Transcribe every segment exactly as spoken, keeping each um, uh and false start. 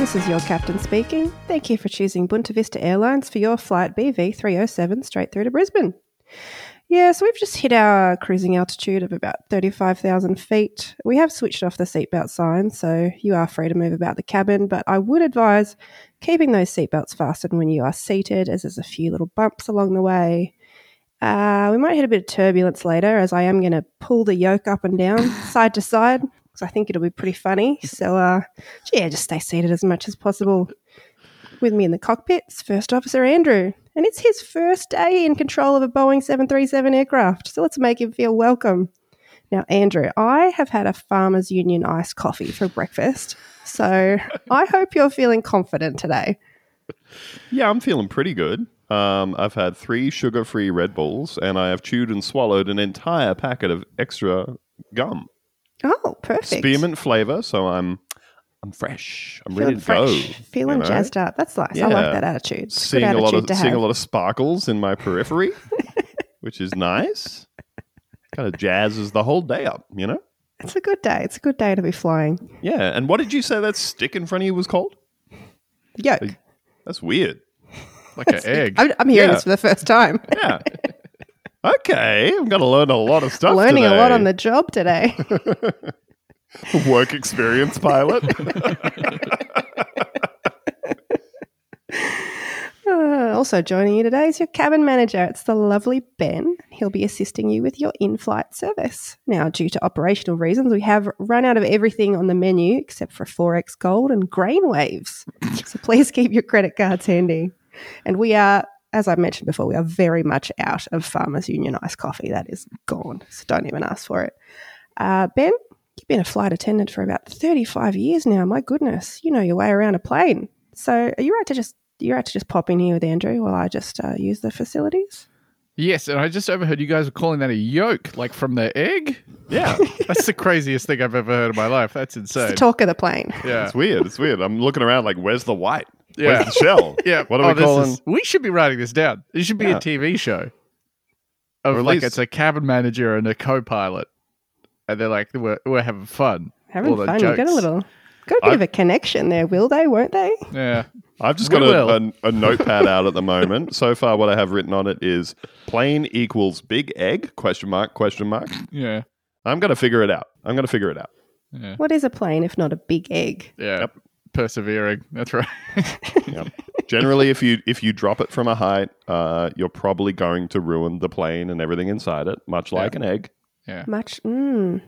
this is your captain speaking. Thank you for choosing Bunta Vista Airlines for your flight B V three oh seven straight through to Brisbane. Yeah, so we've just hit our cruising altitude of about thirty-five thousand feet. We have switched off the seatbelt sign, so you are free to move about the cabin, but I would advise keeping those seatbelts fastened when you are seated, as there's a few little bumps along the way. Uh, we might hit a bit of turbulence later, as I am going to pull the yoke up and down, side to side, because I think it'll be pretty funny. So, uh, yeah, just stay seated as much as possible. With me in the cockpit's First Officer Andrew, and it's his first day in control of a Boeing seven thirty-seven aircraft, so let's make him feel welcome. Now, Andrew, I have had a Farmers Union iced coffee for breakfast, so I hope you're feeling confident today. Yeah, I'm feeling pretty good. Um, I've had three sugar-free Red Bulls, and I have chewed and swallowed an entire packet of extra gum. Oh, perfect. Spearmint flavour, so I'm I'm fresh. I'm Feeling ready to fresh. go. Feeling you know? jazzed up. That's nice. Yeah. I like that attitude. It's a Seeing good a lot attitude of to seeing have. a lot of sparkles in my periphery, which is nice. Kind of jazzes the whole day up, you know? It's a good day. It's a good day to be flying. Yeah. And what did you say that stick in front of you was called? Yoke. That's weird. Like an egg. I'm, I'm hearing Yeah. this for the first time. Yeah. Okay. I'm going to learn a lot of stuff Learning today. a lot on the job today. Work experience pilot. Uh, also joining you today is your cabin manager. It's the lovely Ben. He'll be assisting you with your in-flight service. Now, due to operational reasons, we have run out of everything on the menu except for four X Gold and Grain Waves. So please keep your credit cards handy. And we are, as I mentioned before, we are very much out of Farmers Union iced coffee. That is gone, so don't even ask for it. Uh, Ben, you've been a flight attendant for about thirty-five years now. My goodness, you know your way around a plane. So are you right to just you're right to just pop in here with Andrew while I just uh, use the facilities? Yes, and I just overheard you guys were calling that a yolk, like from the egg. Yeah. That's the craziest thing I've ever heard in my life. That's It's insane. the talk of the plane. Yeah, It's weird. It's weird. I'm looking around like, where's the white? Yeah. Where's the shell? yeah. What are Oh, we this calling? is- we should be writing this down. It should be Yeah. a T V show. Of Or at like least- it's a cabin manager and a co-pilot, and they're like, we're we're having fun. Having All the fun. You got a jokes. little got a bit I- of a connection there, will they, won't they? Yeah. I've just We got will. a, a, a notepad out at the moment. So far, what I have written on it is plane equals big egg, question mark, question mark. Yeah. I'm going to figure it out. I'm going to figure it out. Yeah. What is a plane if not a big egg? Yeah. Yep. Persevering. That's right. Yep. Generally, if you if you drop it from a height, uh, you're probably going to ruin the plane and everything inside it, much like Yeah. an egg. Yeah. Much. Mmm.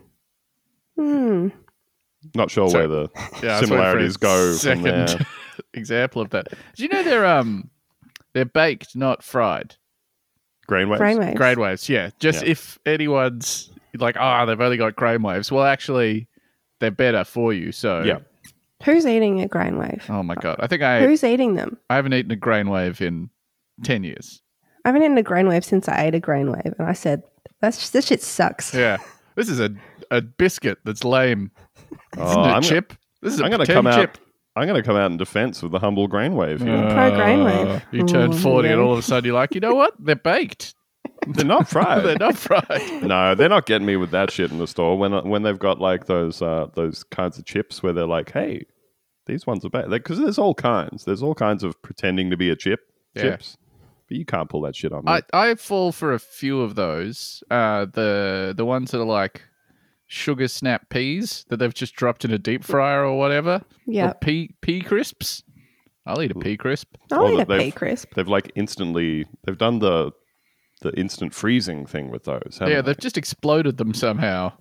Mmm. Not sure So- where the Yeah, I was waiting for a similarities go from second there. example of that. Do you know they're um they're baked, not fried? Grain waves. Brainwaves. Grain waves, yeah. Just Yeah. if anyone's like, ah, they've only got grain waves. Well, actually, they're better for you. So, Yeah. Who's eating a grain wave? Oh my god, I think I Who's eating them? I haven't eaten a grain wave in ten years. I haven't eaten a grain wave since I ate a grain wave, and I said, "That's just, this shit sucks." Yeah, this is a a biscuit that's lame. Oh, Isn't it I'm, chip? This is a I'm going to pretend come out. chip. I'm going to come out in defense of the humble grain wave. Here. Uh, Pro grain wave. Uh, You turn Oh, forty, and yeah. all of a sudden you're like, you know what? They're baked. They're not fried. They're not fried. No, they're not getting me with that shit in the store. When when they've got like those uh, those kinds of chips where they're like, hey, these ones are bad. Because there's all kinds. There's all kinds of pretending to be a chip Yeah. chips. But you can't pull that shit on me. I, I fall for a few of those. Uh, the the ones that are like sugar snap peas that they've just dropped in a deep fryer or whatever. Yeah. Or pea pea crisps. I'll eat a pea crisp. I'll Or eat a that they've- pea crisp. They've like instantly. They've done the the instant freezing thing with those. haven't Yeah, they? they've just exploded them somehow.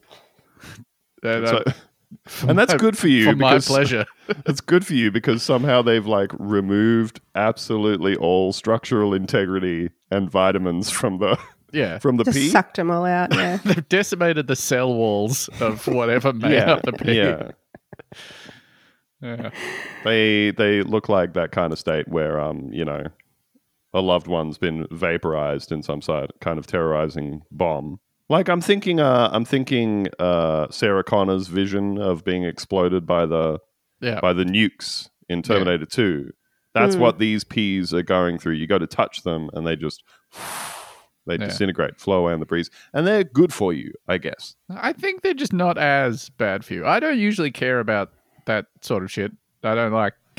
And, So- uh, and that's my- good for you for my because pleasure. it's good for you because somehow they've like removed absolutely all structural integrity and vitamins from the Yeah. from the Just pea. sucked them all out. Yeah. They've decimated the cell walls of whatever made yeah, up the pea. yeah. Yeah. They they look like that kind of state where um you know a loved one's been vaporized in some side kind of terrorizing bomb. Like I'm thinking uh I'm thinking uh Sarah Connor's vision of being exploded by the Yeah. by the nukes in Terminator two. That's Mm. what these peas are going through. You go to touch them and they just they Yeah. disintegrate, flow away in the breeze. And they're good for you, I guess. I think they're just not as bad for you. I don't usually care about that sort of shit. I don't like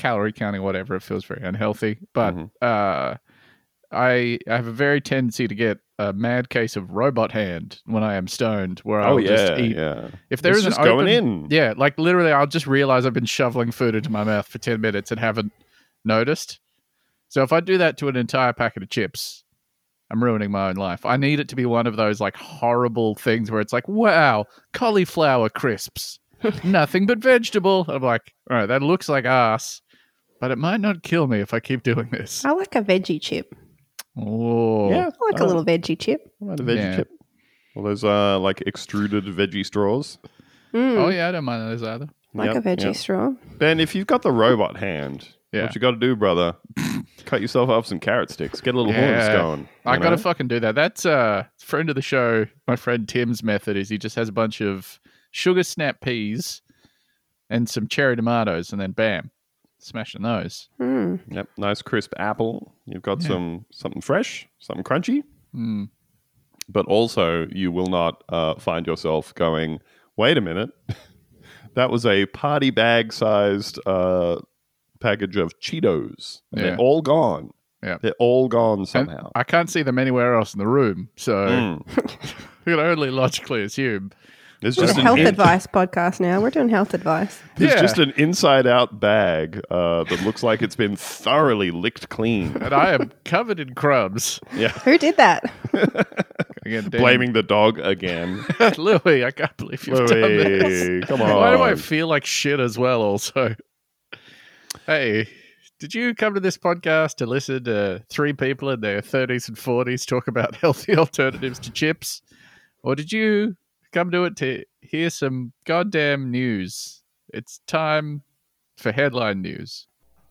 calorie counting, whatever. It feels very unhealthy. But Mhm. uh, I, I have a very tendency to get a mad case of robot hand when I am stoned, where Oh I'll yeah, just eat. yeah. If there It's is an just going open- in. Yeah, like literally, I'll just realize I've been shoveling food into my mouth for ten minutes and haven't noticed. So if I do that to an entire packet of chips, I'm ruining my own life. I need it to be one of those like horrible things where it's like, wow, cauliflower crisps, nothing but vegetable. I'm like, all right, that looks like ass, but it might not kill me if I keep doing this. I like a veggie chip. Oh, Yeah, I like uh, a little veggie chip. I like a veggie Yeah. chip. Well, those uh like extruded veggie straws. Mm, Oh yeah, I don't mind those either. like Yep, a veggie yep. straw. Ben, if you've got the robot hand, Yeah. what you got to do, brother? Cut yourself up some carrot sticks. Get a little horns Yeah. going. I you gotta know? fucking do that. That's uh friend of the show, my friend Tim's method is he just has a bunch of sugar snap peas and some cherry tomatoes, and then bam, smashing those. Mm. Yep, nice crisp apple. You've got Yeah. some something fresh, something crunchy, Mm. but also you will not uh, find yourself going, wait a minute, that was a party bag sized uh, package of Cheetos. And Yeah. They're all gone. Yeah. They're all gone And somehow. I can't see them anywhere else in the room, so Mm. you can only logically assume. There's We're just a an health in- advice podcast now. We're doing health advice. there's Yeah. just an inside out bag uh, that looks like it's been thoroughly licked clean. And I am covered in crumbs. Yeah. Who did that? Again, damn- Blaming the dog again. Louis, I can't believe you've done this. Louis, come on. Why do I feel like shit as well, also? Hey, did you come to this podcast to listen to three people in their thirties and forties talk about healthy alternatives to chips? Or did you come to it to hear some goddamn news? It's time for headline news.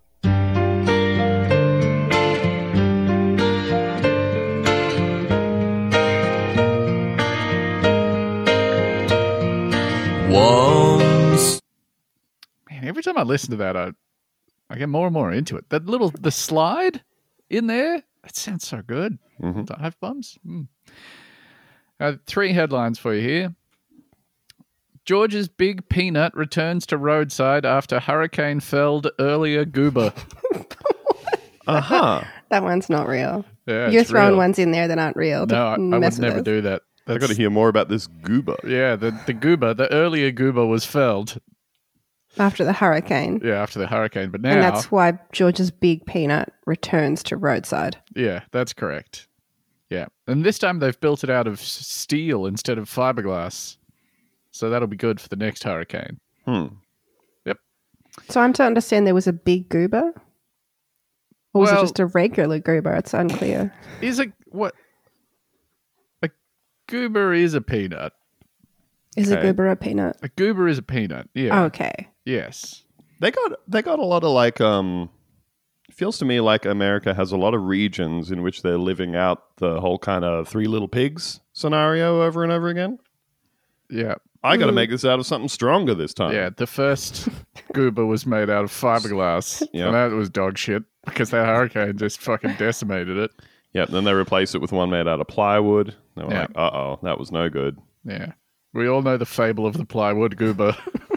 Once. Man, every time I listen to that, I I get more and more into it. That little the slide in there, that sounds so good. Mhm. Dive bombs. Mm. Uh, three headlines for you here. Georgia's big peanut returns to roadside after hurricane felled earlier goober. Uh-huh. That one's not real. Yeah, You're it's throwing real. ones in there that aren't real. to No, I, I mess would with never us. do that. I got That's- to hear more about this goober. Yeah, the, the goober, the earlier goober was felled. After the hurricane. Yeah, after the hurricane. But now, And that's why George's big peanut returns to roadside. yeah, that's correct. Yeah. And this time they've built it out of s- steel instead of fiberglass. So that'll be good for the next hurricane. Hmm. So I'm to understand there was a big goober? Or was Well- it just a regular goober? It's unclear. Is a what? A goober is a peanut. Is a Okay. goober a peanut? A goober is a peanut. Yeah. Okay. Yes. They got they got a lot of like um it feels to me like America has a lot of regions in which they're living out the whole kind of three little pigs scenario over and over again. Yeah. I got to Mm. make this out of something stronger this time. Yeah. The first goober was made out of fiberglass. Yeah. And that was dog shit because that hurricane just fucking decimated it. Yeah, then they replace it with one made out of plywood. They were Yeah. like, "Uh-oh, that was no good." Yeah. We all know the fable of the plywood goober.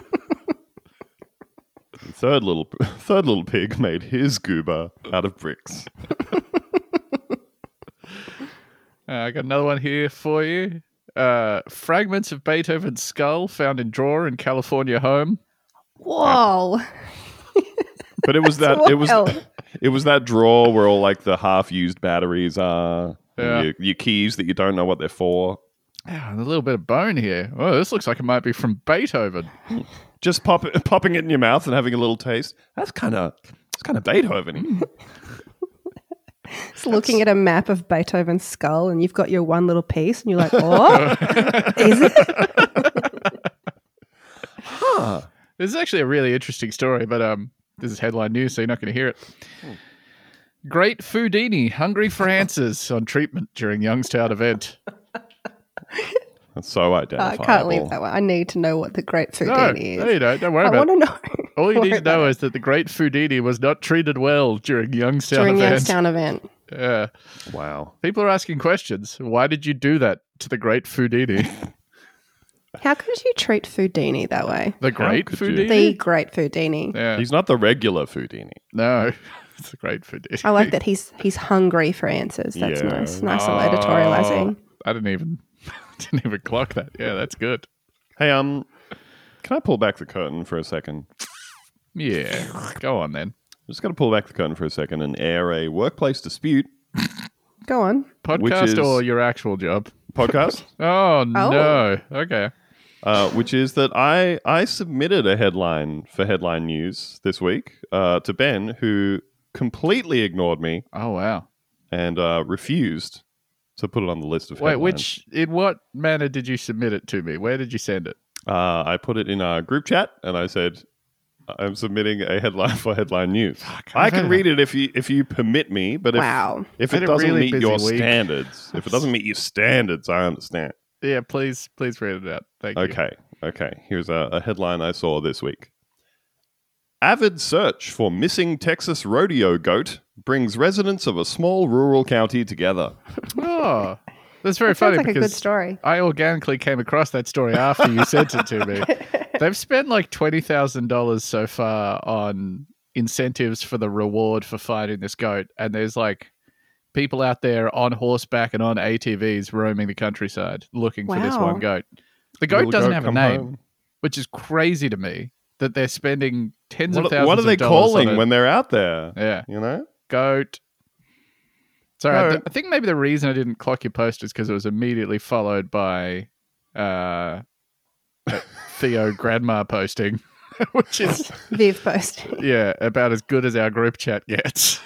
The third little third little pig made his goober out of bricks. Uh, I got another one here for you. Uh, fragments of Beethoven's skull found in drawer in California home. Whoa. But it was that it was wild. it was that drawer where all like the half-used batteries are, and Yeah. your, your keys that you don't know what they're for. Ah, and a little bit of bone here. Oh, this looks like it might be from Beethoven. Just pop it, popping it in your mouth and having a little taste. That's kind of it's kind of Beethoven-y. Just looking at a map of Beethoven's skull and you've got your one little piece and you're like, oh, is it? Huh. This is actually a really interesting story, but um, this is headline news, so you're not going to hear it. Great Foodini hungry for answers on treatment during Youngstown event. That's so I identifiable. can't leave that one. I need to know what the Great No, Foodini no, is. you don't. Don't worry I about want it. to know. All you Worry need to know about it. is that the Great Foodini was not treated well during Youngstown During event. Youngstown event. Yeah. Wow. People are asking questions. Why did you do that to the Great Foodini? How could you treat Foodini that way? The great could you? Foodini? The great Foodini. Yeah. He's not the regular Foodini. No, it's a great Foodini. I like that he's he's hungry for answers. That's Yeah. nice. Nice little Oh, editorializing. I didn't even didn't even clock that. Yeah, that's good. Hey, um, can I pull back the curtain for a second? Yeah, go on then. I'm just going to pull back the curtain for a second and air a workplace dispute Go on. Podcast is- or your actual job? podcast. Oh, no. Okay. Uh, which is that I I submitted a headline for Headline News this week uh, to Ben, who completely ignored me Oh wow. and uh, refused to put it on the list of Wait, headlines. which in what manner did you submit it to me? Where did you send it? Uh, I put it in our group chat and I said, I'm submitting a headline for Headline News. I can read it if you if you permit me, but if, Wow. if I it had a doesn't really meet busy your week. standards, if it doesn't meet your standards, I understand. Yeah, please, please read it out. Thank you. Okay, okay. Here's a, a headline I saw this week. Avid search for missing Texas rodeo goat brings residents of a small rural county together. Oh, that's very That funny sounds like a good because story. I organically came across that story after you sent it to me. They've spent like twenty thousand dollars so far on incentives for the reward for finding this goat, and there's like people out there on horseback and on A T Vs roaming the countryside looking for this Wow. one goat. The goat Little doesn't goat have a come name, home. which is crazy to me that they're spending tens What, of thousands what are they of dollars calling on a- when they're out there? Yeah, You know? goat. Sorry, I, No. th- I think maybe the reason I didn't clock your post is because it was immediately followed by uh, a Theo grandma posting, which is Viv post. yeah about as good as our group chat gets.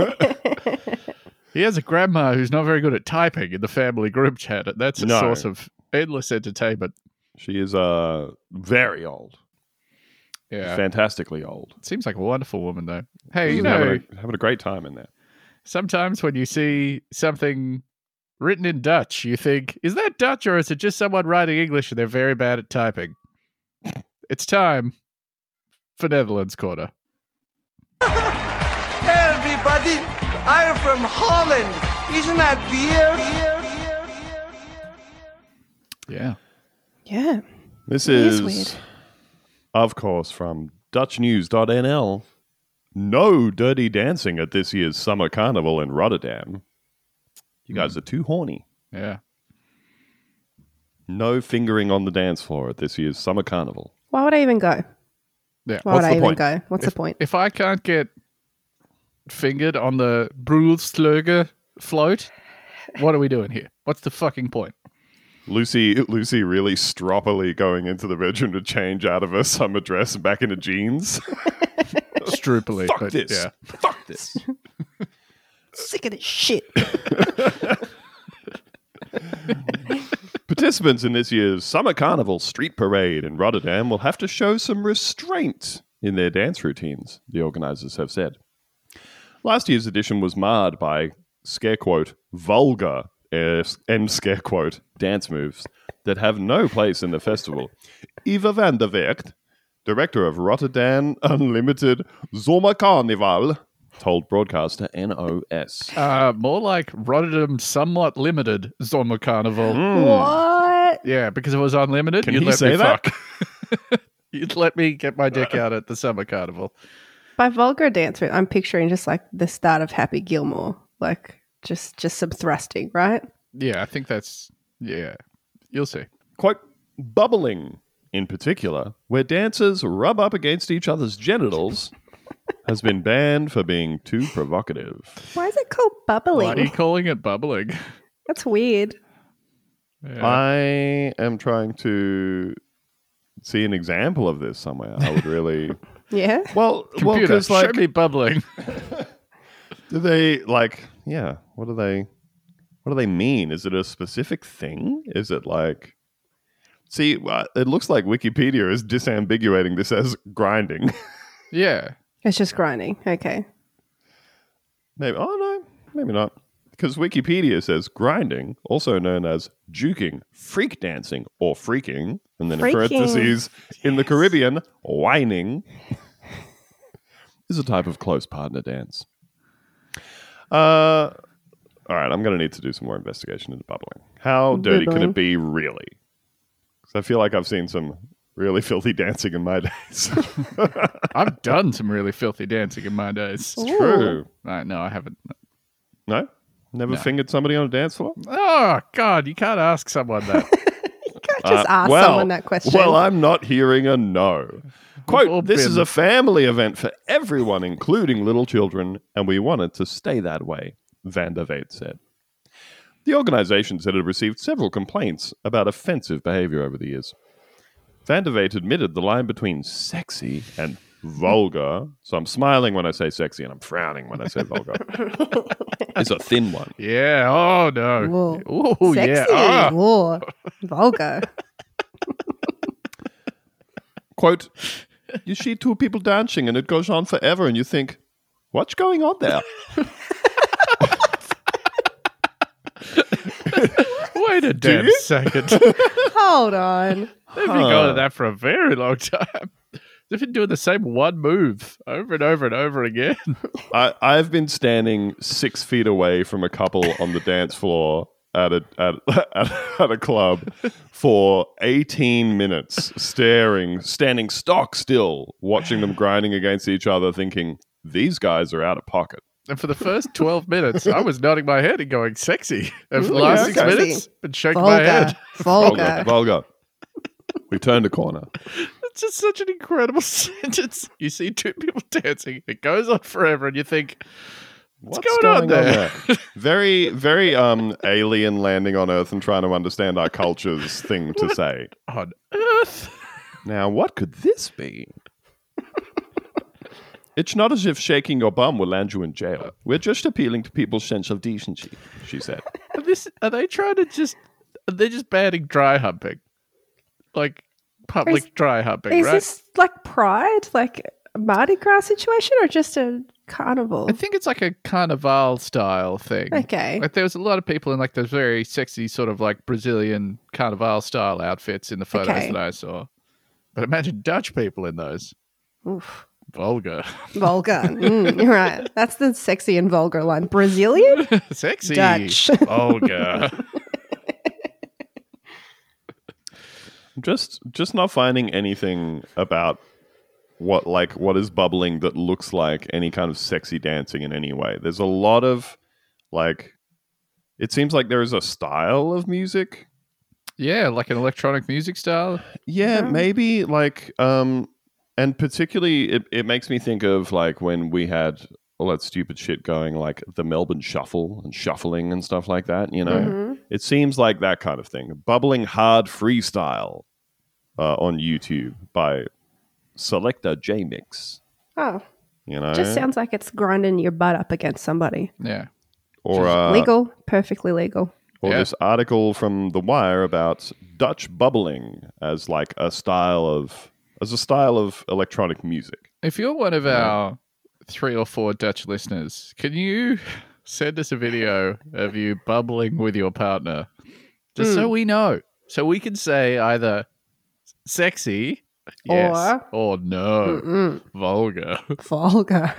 He has a grandma who's not very good at typing in the family group chat, and that's a No. source of endless entertainment. She is uh, very old. Yeah, Fantastically old. seems like a wonderful woman though. Hey, you She's know, having, a, having a great time in there. sometimes when you see something written in Dutch, you think, is that Dutch or is it just someone writing English and they're very bad at typing? It's time for Netherlands Corner. Hey everybody, I'm from Holland. Isn't that beer? Yeah. Yeah. This It is is, weird. of course, from Dutch News dot N L. No dirty dancing at this year's summer carnival in Rotterdam. You guys are too horny. Yeah. No fingering on the dance floor at this year's summer carnival. Why would I even go? Yeah. Why What's would I the even point? go? What's the point? If I can't get fingered on the Broelslurger float, what are we doing here? What's the fucking point? Lucy, Lucy, really stroppily going into the bedroom to change out of her summer dress and back into jeans. Stroopily. Fuck but this! Yeah. Fuck this! Sick of this shit. Participants in this year's Summer Carnival Street Parade in Rotterdam will have to show some restraint in their dance routines, the organisers have said. Last year's edition was marred by, scare quote, vulgar, uh, end scare quote, dance moves that have no place in the festival. Eva van der Werkt, director of Rotterdam Unlimited Zomer Carnival, told broadcaster N O S. Uh, more like Rotterdam Somewhat Limited Zomer Carnival. What? Yeah, because it was unlimited. Can you'd he let say me that? fuck. You'd let me get my dick out at the summer carnival. By vulgar dance route, I'm picturing just like the start of Happy Gilmore. Like just just some thrusting, right? Yeah, I think that's yeah. You'll see. Quote, bubbling in particular, where dancers rub up against each other's genitals, has been banned for being too provocative. Why is it called Why are you bubbling? calling it bubbling? That's weird. Yeah. I am trying to see an example of this somewhere. I would really Yeah. well, well, Computer, because like, show me bubbling. do they like? Yeah, what do they? What do they mean? Is it a specific thing? Is it like? See, uh, it looks like Wikipedia is disambiguating this as grinding. Yeah. It's just grinding. Okay. Maybe. Oh no, maybe not. Because Wikipedia says grinding, also known as juking, freak dancing, or freaking, and then in Freaking. parentheses, in the Caribbean, whining, is a type of close partner dance. Uh, all right, I'm going to need to do some more investigation into bubbling. How dirty can Bubbling. it be, really? 'Cause I feel like I've seen some really filthy dancing in my days. I've done some really filthy dancing in my days. Ooh. True. Right, no, I haven't. No? Never No. fingered somebody on a dance floor? Oh, God, you can't ask someone that. You can't just Uh, ask well, someone that question. Well, I'm not hearing a no. all Quote, this is been- a family event for everyone, including little children, and we want it to stay that way, Van der Vaart said. The organization said it had received several complaints about offensive behavior over the years. Van der Vaart admitted the line between sexy and vulgar, so I'm smiling when I say sexy and I'm frowning when I say vulgar, is a thin one. Yeah, oh, no. Whoa. Oh, Sexy. yeah. Ah. Whoa. Vulgar. Quote, you see two people dancing and it goes on forever and you think, what's going on there? Wait a damn you? second. Hold on. They've been going at that for a very long time. They've been doing the same one move over and over and over again. I, I've been standing six feet away from a couple on the dance floor at a at, at, at a club for eighteen minutes, staring, standing stock still, watching them grinding against each other, thinking these guys are out of pocket. And for the first twelve minutes, I was nodding my head and going sexy. And for the Ooh, last yeah, six sexy. minutes, been shaking my Vulgar. head. Vulgar. Vulgar. We turned a corner. It's just such an incredible sentence. You see two people dancing, it goes on forever, and you think, what's, going, on there? Very, very um alien landing on Earth and trying to understand our culture's thing to say. On Earth? Now, what could this be? It's not as if shaking your bum will land you in jail. We're just appealing to people's sense of decency, she said. Are, this, are they trying to just, are they just banning dry humping? Like public Is- dry humping, Is right? this like Pride, like a Mardi Gras situation, or just a carnival? I think it's like a carnival style thing. Okay. Like there was a lot of people in like those very sexy sort of like Brazilian carnival style outfits in the photos Okay. that I saw. But imagine Dutch people in those. Oof. Vulgar. Vulgar. Mm, you're right. That's the sexy and vulgar line. Brazilian? Sexy. Dutch. Vulgar. Just just not finding anything about what like what is bubbling that looks like any kind of sexy dancing in any way. There's a lot of like it seems like there is a style of music. Yeah, like an electronic music style. Yeah, Yeah. maybe like um and particularly it, it makes me think of like when we had all that stupid shit going like the Melbourne Shuffle and shuffling and stuff like that, you know. Mhm. It seems like that kind of thing. Bubbling hard freestyle uh, on YouTube by Selector J-Mix, Oh, you know. just sounds like it's grinding your butt up against somebody. Yeah. or uh, Legal, perfectly legal. or Yeah. this article from The Wire about Dutch bubbling as like a style of as a style of electronic music. If you're one of our three or four Dutch listeners, can you send us a video of you bubbling with your partner? Just so we know. So we can say either sexy, yes, or, no, Mm-mm. vulgar. Vulgar.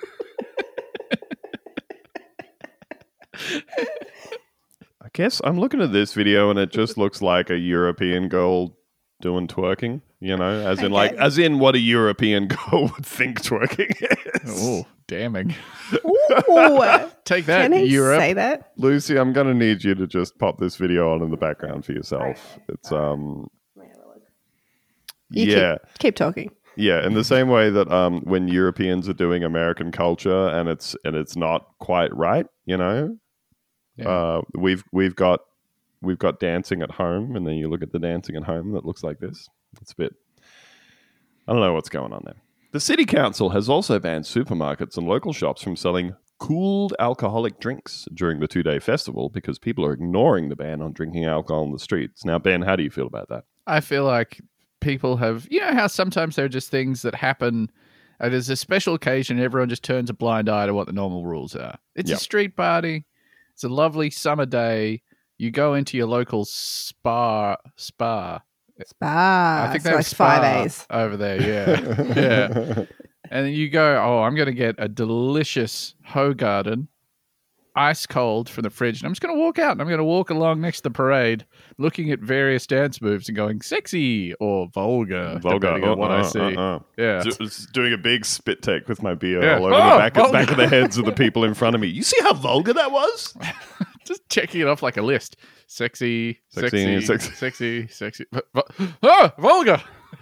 I guess I'm looking at this video and it just looks like a European girl doing twerking, you know, as in like Okay. as in what a European girl would think twerking is. Oh, damning. Ooh. Take that, Can he Europe. say that? Lucy, I'm going to need you to just pop this video on in the background for yourself. It's um You yeah. Keep, keep talking. Yeah, in the same way that um, when Europeans are doing American culture and it's and it's not quite right, you know, Yeah. uh, we've we've got we've got dancing at home, and then you look at the dancing at home that looks like this. It's a bit. I don't know what's going on there. The city council has also banned supermarkets and local shops from selling cooled alcoholic drinks during the two-day festival because people are ignoring the ban on drinking alcohol in the streets. Now, Ben, how do you feel about that? I feel like people have, you know, how sometimes there are just things that happen. Uh, there's a special occasion, and everyone just turns a blind eye to what the normal rules are. It's Yep. a street party. It's a lovely summer day. You go into your local spa, spa. Spa. I think so they have like spa five A's. over there. Yeah, yeah. And then you go, oh, I'm going to get a delicious Hoegaarden. ice cold from the fridge. And I'm just going to walk out and I'm going to walk along next to the parade looking at various dance moves and going sexy or vulgar, Vulgar. depending on what I Uh, see. uh, uh. Yeah. Do- it's doing a big spit take with my beer Yeah. all over Oh, the back, vulgar. back of the heads of the people in front of me. You see how vulgar that was? Just checking it off like a list. Sexy, Sexy, sexy, sexy. sexy, sexy. vu- vu- Ah, vulgar.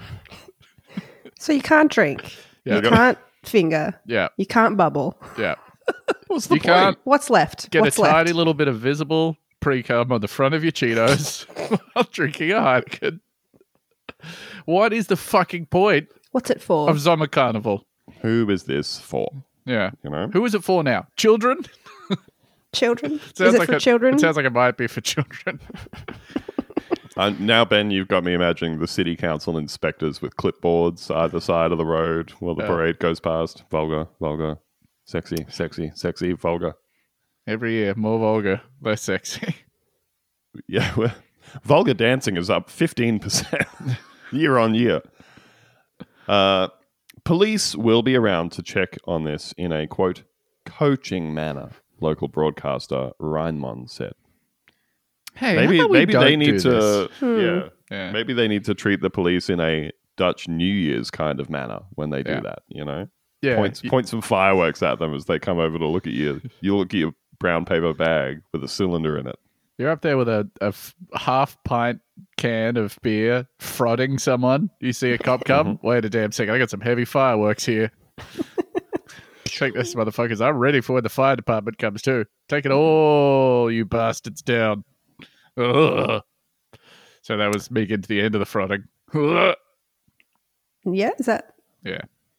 So you can't drink. Yeah. You can't finger. Yeah, You can't bubble. yeah. What's the You point? can't What's left? get What's a tiny left? little bit of visible pre-cum on the front of your Cheetos while drinking a Heineken. What is the fucking point What's it for? of Summer Carnival? Who is this for? Yeah. You know? Who is it for now? Children? Children? Is Sounds it like for a- children? It sounds like it might be for children. Uh, now, Ben, you've got me imagining the city council inspectors with clipboards either side of the road while the Yeah. parade goes past. Vulgar, vulgar, sexy, sexy, sexy, vulgar. Every year, more vulgar, less sexy. Yeah, well, vulgar dancing is up fifteen percent year on year. Uh, police will be around to check on this in a, quote, coaching manner, local broadcaster Reinmond said. Hey, Maybe how about we maybe don't they need do to this? yeah, Yeah. maybe they need to treat the police in a Dutch New Year's kind of manner when they do Yeah. that, you know? Yeah. Points y- point some fireworks at them as they come over to look at you. You look at your brown paper bag with a cylinder in it. You're up there with a, a f- half pint can of beer, frodding someone. You see a cop come. Wait a damn second. I got some heavy fireworks here. Take this, motherfuckers. I'm ready for when the fire department comes too. Take it all, you bastards, down. Ugh. So that was me getting to the end of the frothing. Ugh. yeah, is that? Yeah.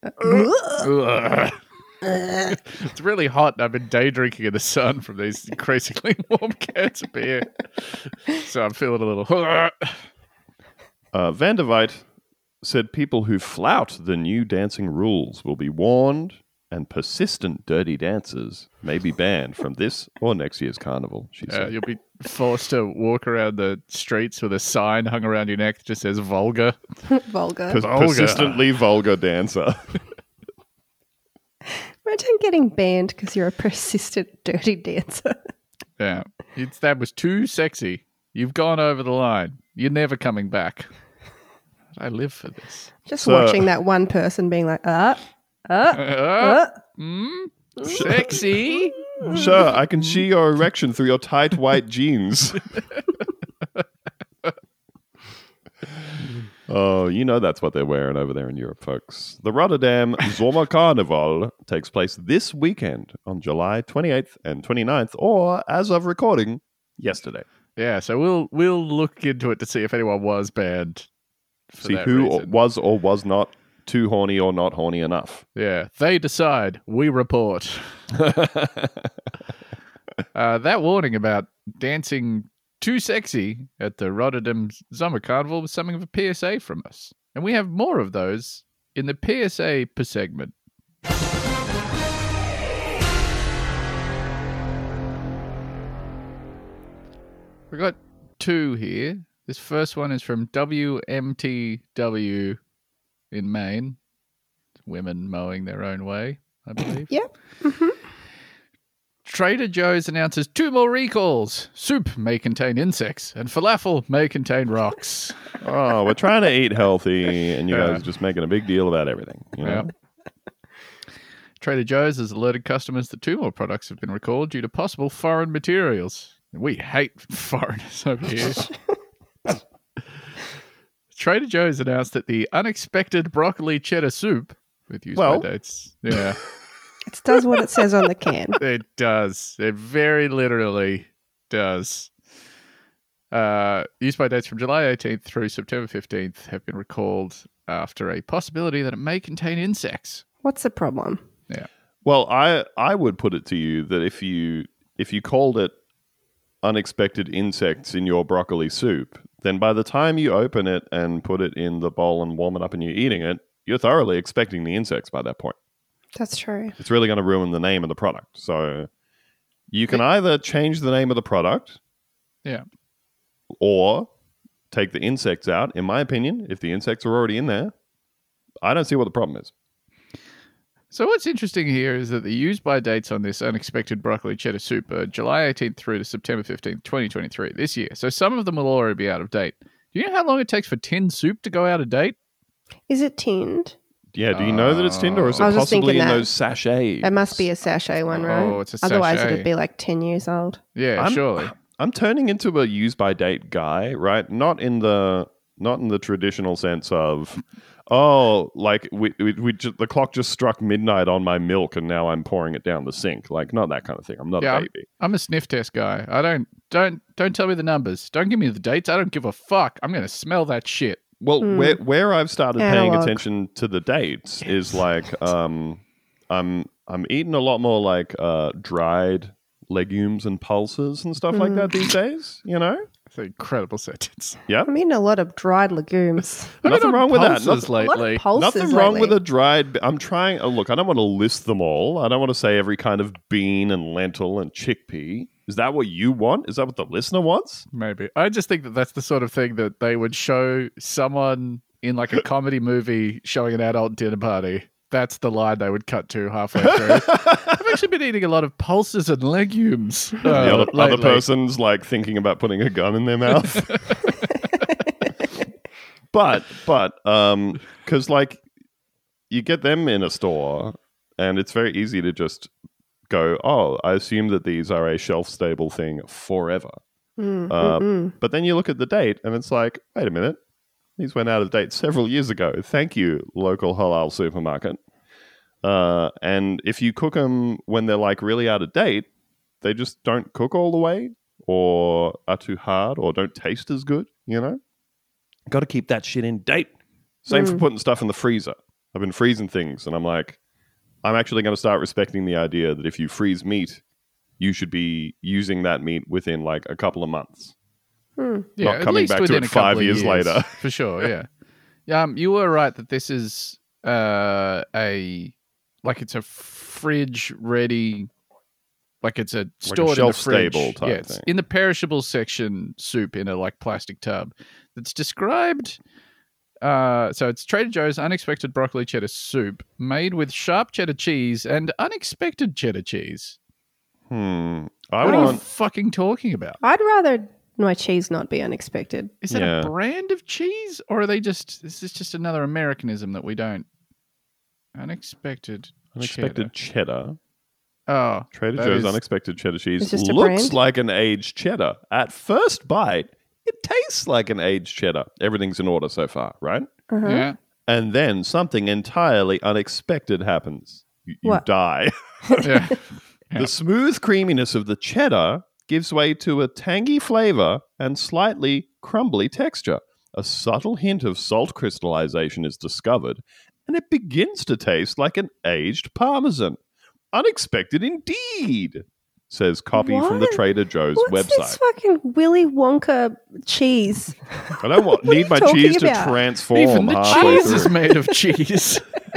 Uh, Ugh. It's really hot and I've been day drinking in the sun from these increasingly warm cans of beer. So I'm feeling a little. Uh, Van der Weijt said people who flout the new dancing rules will be warned, and persistent dirty dancers may be banned from this or next year's carnival, she Uh, said. you'll be forced to walk around the streets with a sign hung around your neck that just says vulgar. vulgar. Pers- vulgar. persistently vulgar dancer. Imagine getting banned because you're a persistent dirty dancer. Yeah. It's, that was too sexy. You've gone over the line. You're never coming back. I live for this. Just So- watching that one person being like, uh, uh, Uh, uh. mm, sexy. Sure, I can see your erection through your tight white jeans. Oh, you know that's what they're wearing over there in Europe, folks. The Rotterdam Zomercarnaval takes place this weekend on July twenty-eighth and twenty-ninth, or, as of recording, yesterday. Yeah, so we'll we'll look into it to see if anyone was banned. For See that who reason. was or was not too horny or not horny enough. Yeah, they decide. We report. Uh, that warning about dancing too sexy at the Rotterdam Summer Carnival was something of a P S A from us. And we have more of those in the P S A per segment. We got two here. This first one is from W M T W in Maine. Women mowing their own way, I believe. Yep. Trader Joe's announces two more recalls. Soup may contain insects, and falafel may contain rocks. Oh, we're trying to eat healthy, and you Yeah. guys are just making a big deal about everything. You know? Yeah. Trader Joe's has alerted customers that two more products have been recalled due to possible foreign materials. We hate foreigners over here. Trader Joe's announced that the unexpected broccoli cheddar soup with use Well. by dates. Yeah, It does what it says on the can. it does. It very literally does. Uh, use by dates from July eighteenth through September fifteenth have been recalled after a possibility that it may contain insects. What's the problem? Yeah. Well, I I would put it to you that if you if you called it unexpected insects in your broccoli soup, then by the time you open it and put it in the bowl and warm it up and you're eating it, you're thoroughly expecting the insects by that point. That's true. It's really going to ruin the name of the product. So you can either change the name of the product Yeah. or take the insects out. In my opinion, if the insects are already in there, I don't see what the problem is. So what's interesting here is that the use-by dates on this unexpected broccoli cheddar soup are July eighteenth through to September fifteenth, twenty twenty-three, this year. So some of them will already be out of date. Do you know how long it takes for tinned soup to go out of date? Is it tinned? Yeah, do you know that it's tinned, or is it I was just possibly thinking in that. those sachets? It must be a sachet one, right? Oh, it's a Otherwise, sachet. it'd be like ten years old. Yeah, I'm- surely. I'm turning into a use by date guy, right? Not in the not in the traditional sense of, oh, like we, we, we ju- the clock just struck midnight on my milk and now I'm pouring it down the sink. Like, not that kind of thing. I'm not Yeah, a I'm- baby. I'm a sniff test guy. I don't don't don't tell me the numbers. Don't give me the dates. I don't give a fuck. I'm gonna smell that shit. Well, Hmm. where where I've started paying Analog. attention to the dates is like um I'm I'm eating a lot more like uh dried legumes and pulses and stuff like that these days, you know? It's an incredible sentence. Yeah. I'm eating a lot of dried legumes. Nothing wrong with that. Pulses Nothing, A lot lately. of pulses nothing wrong lately. with a dried I'm trying oh, look, I don't want to list them all. I don't want to say every kind of bean and lentil and chickpea. Is that what you want? Is that what the listener wants? Maybe. I just think that that's the sort of thing that they would show someone in like a comedy movie showing an adult dinner party. That's the line they would cut to halfway through. I've actually been eating a lot of pulses and legumes. Uh, the other, other lately. person's like thinking about putting a gun in their mouth. but but um because like you get them in a store and it's very easy to just go, oh, I assume that these are a shelf stable thing forever. Mm, Uh, mm-mm. But then you look at the date and it's like, wait a minute, these went out of date several years ago. Thank you, local halal supermarket. Uh, and if you cook them when they're like really out of date, they just don't cook all the way or are too hard or don't taste as good, you know? Got to keep that shit in date. Same for Mm. putting stuff in the freezer. I've been freezing things and I'm like, I'm actually going to start respecting the idea that if you freeze meat, you should be using that meat within like a couple of months. Mm. Yeah, not at coming least back to within it a couple five of years later. For sure, yeah. Yeah, um, you were right that this is uh, a, like it's a fridge ready, like it's a stored in the shelf fridge. stable type yeah, it's thing. in the perishable section soup in a like plastic tub that's described. Uh, so it's Trader Joe's unexpected broccoli cheddar soup made with sharp cheddar cheese and unexpected cheddar cheese. Hmm. I What are you want. fucking talking about? I'd rather my cheese not be unexpected. Is that Yeah. a brand of cheese, or are they just? Is this just another Americanism that we don't? Unexpected, Unexpected cheddar. cheddar. Oh, Trader that Joe's is- unexpected cheddar cheese It's just a looks brand? like an aged cheddar. At first bite, it tastes like an aged cheddar. Everything's in order so far, right? Uh-huh. Yeah. And then something entirely unexpected happens. You, you What? die. Yeah. Yeah. The smooth creaminess of the cheddar gives way to a tangy flavor and slightly crumbly texture. A subtle hint of salt crystallization is discovered, and it begins to taste like an aged parmesan. Unexpected indeed, says copy from the What? Trader Joe's What's website. this fucking Willy Wonka cheese? I don't want, What are need you my talking cheese to about? transform Even the halfway cheese is through. made of cheese.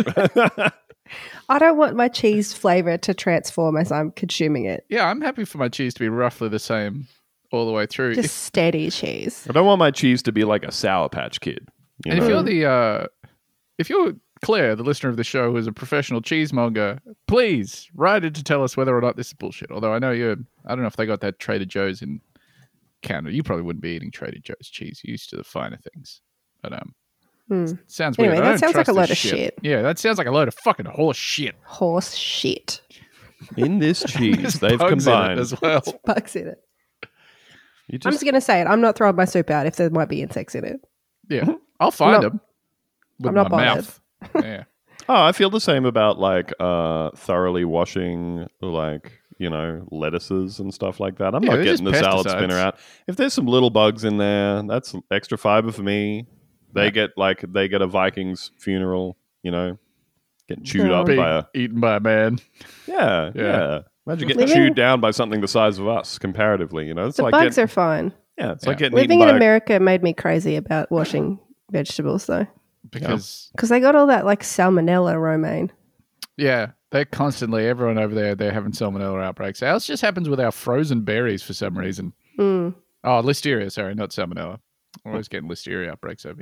I don't want my cheese flavor to transform as I'm consuming it. Yeah, I'm happy for my cheese to be roughly the same all the way through. Just If- steady cheese. I don't want my cheese to be like a Sour Patch Kid. you and if know? you're the, uh, if you're Claire, the listener of the show, who's a professional cheesemonger, please write in to tell us whether or not this is bullshit. Although I know you're, I don't know if they got that Trader Joe's in Canada. You probably wouldn't be eating Trader Joe's cheese. You're used to the finer things. But um, Hmm. sounds weird. Anyway, I that don't sounds like trust a load this of shit. Yeah, that sounds like a load of fucking horse shit. Horse shit. in this cheese, There's they've bugs in it combined. as well. Bugs in it. You I'm just, just going to say it. I'm not throwing my soup out if there might be insects in it. Yeah, I'll find not- them with I'm not my bothered. mouth. Yeah. oh, I feel the same about like uh, thoroughly washing, like you know, lettuces and stuff like that. I'm Yeah, not they're getting the just salad pesticides. spinner out. If there's some little bugs in there, that's extra fiber for me. They Yeah. get like they get a Viking's funeral, you know, getting chewed Oh. up Being by a eaten by a man. yeah, Yeah. yeah. Imagine getting Living- chewed down by something the size of us comparatively. You know, it's The like bugs getting, are fine. yeah, it's Yeah. like getting Living eaten in by America made me crazy about washing vegetables, though. Because Because they got all that, like, salmonella romaine. yeah, they're constantly everyone over there. They're having salmonella outbreaks. Ours just happens with our frozen berries for some reason. Mm. Oh, listeria. Sorry, not salmonella. We're always getting listeria outbreaks over here.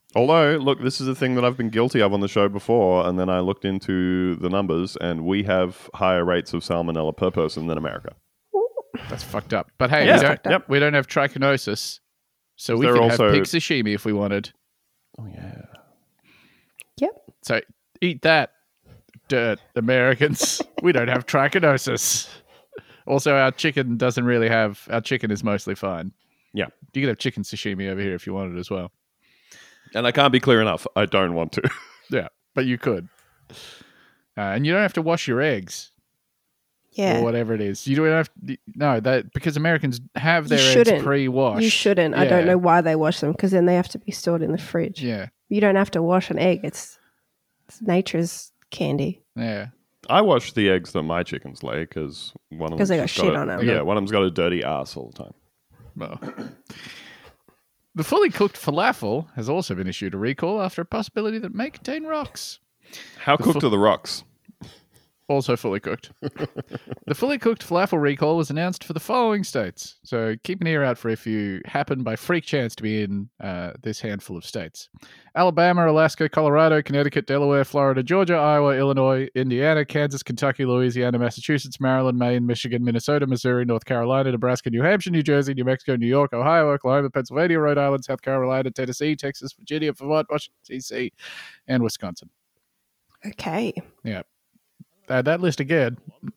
Although, look, this is a thing that I've been guilty of on the show before, and then I looked into the numbers, and we have higher rates of salmonella per person than America. That's fucked up. But hey, Yeah, we, don't, yep. we don't have trichinosis, so we They're could also- have pig sashimi if we wanted. Oh, yeah. Yep. So eat that, dirt, Americans. We don't have trichinosis. Also, our chicken doesn't really have... Our chicken is mostly fine. Yeah. You could have chicken sashimi over here if you wanted as well. And I can't be clear enough. I don't want to. Yeah, but you could. Uh, and you don't have to wash your eggs. Yeah. Or whatever it is. You don't have to, no, that because Americans have You their eggs shouldn't. pre-washed. You shouldn't. I Yeah. don't know why they wash them because then they have to be stored in the fridge. Yeah, You don't have to wash an egg. It's, it's nature's candy. yeah. I wash the eggs that my chickens lay because one of 'Cause they them's got just shit a- on 'em. Yeah, one of them's got a dirty ass all the time. Well, the fully cooked falafel has also been issued a recall after a possibility that it may contain rocks. How The cooked fu- are the rocks? Also fully cooked. The fully cooked falafel recall was announced for the following states. So keep an ear out for if you happen by freak chance to be in uh, this handful of states. Alabama, Alaska, Colorado, Connecticut, Delaware, Florida, Georgia, Iowa, Illinois, Indiana, Kansas, Kentucky, Louisiana, Massachusetts, Maryland, Maine, Michigan, Minnesota, Missouri, North Carolina, Nebraska, New Hampshire, New Jersey, New Mexico, New York, Ohio, Oklahoma, Pennsylvania, Rhode Island, South Carolina, Tennessee, Texas, Virginia, Vermont, Washington, D C, and Wisconsin. Okay. Yeah. Uh, that list again.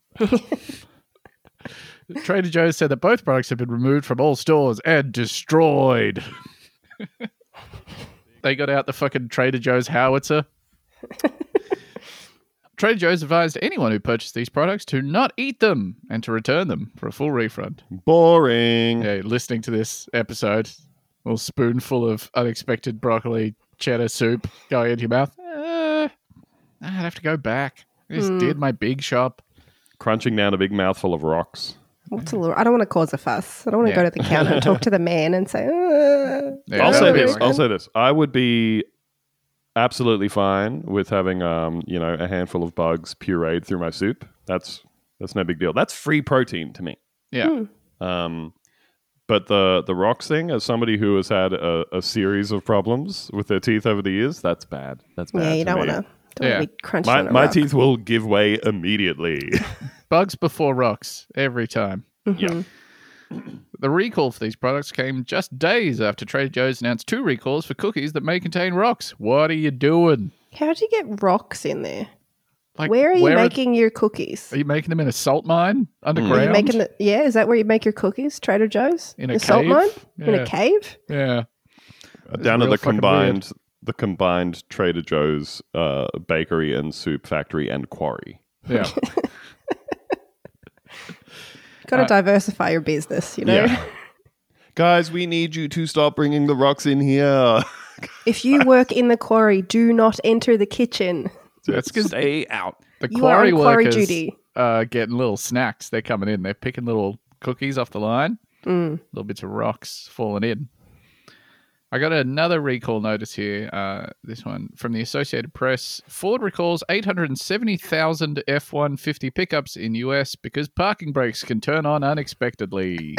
Trader Joe's said that both products have been removed from all stores and destroyed. They got out the fucking Trader Joe's howitzer. Trader Joe's advised anyone who purchased these products to not eat them and to return them for a full refund. Boring. Yeah, listening to this episode, a little spoonful of unexpected broccoli cheddar soup going into your mouth. Uh, I'd have to go back. I just did my big shop. Crunching down a big mouthful of rocks. What's a little, I don't want to cause a fuss. I don't want to Yeah. go to the counter and talk to the man and say, uh, Yeah, I'll that say would be this. like- I'll say this. I would be absolutely fine with having, um, you know, a handful of bugs pureed through my soup. That's that's no big deal. That's free protein to me. Yeah. Um, but the the rocks thing, as somebody who has had a, a series of problems with their teeth over the years, that's bad. That's bad. yeah, you to don't me. want to don't Yeah. wanna be crunching My on a my rock. teeth will give way immediately. Bugs before rocks every time. Yeah. The recall for these products came just days after Trader Joe's announced two recalls for cookies that may contain rocks. What are you doing? How do you get rocks in there? Like, Where are you where making your cookies? Are you making them in a salt mine underground? Are you making the, yeah, is that where you make your cookies? Trader Joe's? In a salt cave? mine? In Yeah. a cave? Yeah. Down at real the fucking combined the combined Trader Joe's uh, bakery and soup factory and quarry. Yeah. Got to Uh, diversify your business, you know? Yeah. Guys, we need you to stop bringing the rocks in here. If you work in the quarry, do not enter the kitchen. That's 'cause stay out. The You are quarry on quarry workers duty. are getting little snacks. They're coming in. They're picking little cookies off the line. Mm. Little bits of rocks falling in. I got another recall notice here. Uh, this one from the Associated Press. Ford recalls eight hundred seventy thousand F one fifty pickups in U S because parking brakes can turn on unexpectedly.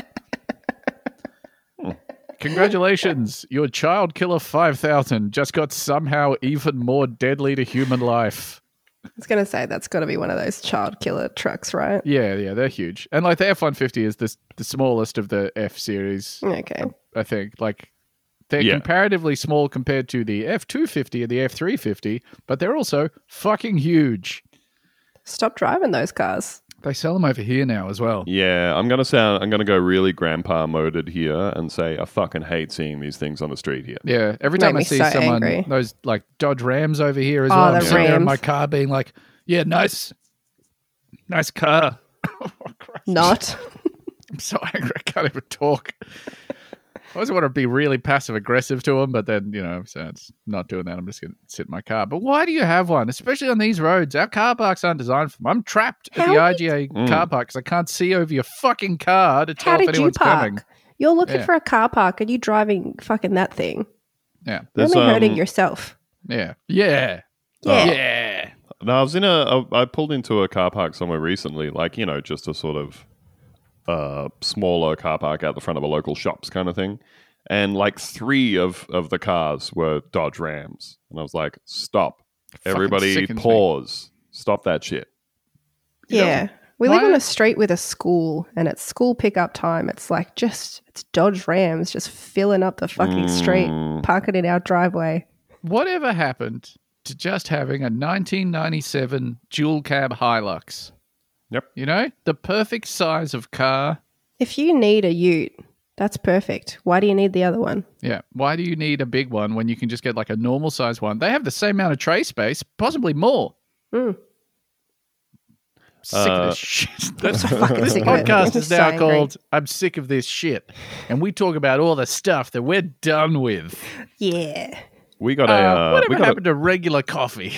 Congratulations, your Child Killer five thousand just got somehow even more deadly to human life. I was going to say, that's got to be one of those child killer trucks, right? Yeah, yeah, they're huge. And like the F one fifty is the, the smallest of the F series, Okay. I think. Like they're Yeah. comparatively small compared to the F two fifty and the F three fifty, but they're also fucking huge. Stop driving those cars. They sell them over here now as well. Yeah, I'm gonna sound. I'm gonna go really grandpa moded here and say I fucking hate seeing these things on the street here. Yeah, every Make time I me see so someone, angry. those like Dodge Rams over here as Oh, well, the I'm sitting there in my Rams. car being like, yeah, nice, nice car. Oh, Christ. Not. I'm so angry I can't even talk. I always want to be really passive aggressive to them, but then, you know, so it's not doing that. I'm just going to sit in my car. But why do you have one? Especially on these roads. Our car parks aren't designed for them. I'm trapped at How the did- I G A car park because I can't see over your fucking car to tell How if did you anyone's park? coming. You're looking Yeah. for a car park and you driving fucking that thing. Yeah. You're There's, only hurting um, yourself. Yeah. Yeah. Yeah. Yeah. No, I was in a. I I pulled into a car park somewhere recently, like you know, just a sort of uh, smaller car park out the front of a local shops kind of thing. and like three of, of the cars were Dodge Rams. And I was like, stop. Fucking Everybody sickens me. pause. Stop that shit. Yeah. We Why- live on a street with a school, and it's school pickup time. It's like just, it's Dodge Rams just filling up the fucking street, Mm. parking in our driveway. Whatever happened to just having a nineteen ninety-seven dual cab Hilux? Yep. You know, the perfect size of car. If you need a ute, that's perfect. Why do you need the other one? Yeah. Why do you need a big one when you can just get like a normal size one? They have the same amount of tray space, possibly more. Mm. Sick Uh, of this shit. That's fucking this sick of it. podcast I'm is so now angry. called I'm Sick of This Shit. And we talk about all the stuff that we're done with. Yeah. We got a. Uh, Uh, we whatever got a happened to regular coffee?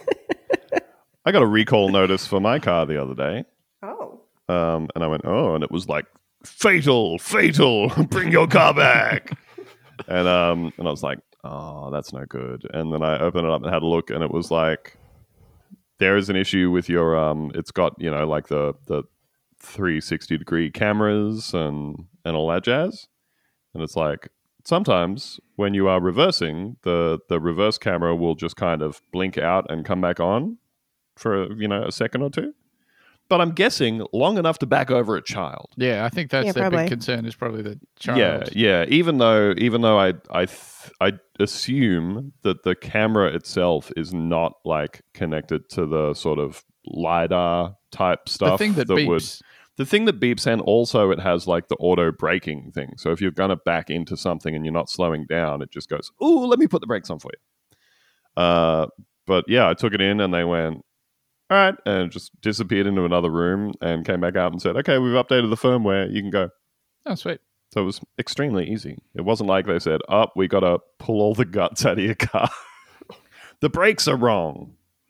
I got a recall notice for my car the other day. Oh. Um, and I went, oh, and it was like, fatal, fatal, bring your car back. and um, and I was like, oh, that's no good. And then I opened it up and had a look, and it was like, there is an issue with your, um, it's got, you know, like the the three sixty degree cameras and, and all that jazz. And it's like, sometimes when you are reversing, the, the reverse camera will just kind of blink out and come back on for, you know, a second or two. But I'm guessing long enough to back over a child. Yeah, I think that's Yeah, their probably. big concern is probably the child. Yeah, yeah. Even though, even though I, I, th- I assume that the camera itself is not like connected to the sort of lidar type stuff. The thing that, beeps. would, the thing that beeps, and also it has like the auto braking thing. So if you're gonna back into something and you're not slowing down, it just goes, "Ooh, let me put the brakes on for you." Uh, but yeah, I took it in and they went, all right, and just disappeared into another room and came back out and said, okay, we've updated the firmware, you can go. Oh, sweet. So it was extremely easy. It wasn't like they said, oh, we got to pull all the guts out of your car. The brakes are wrong.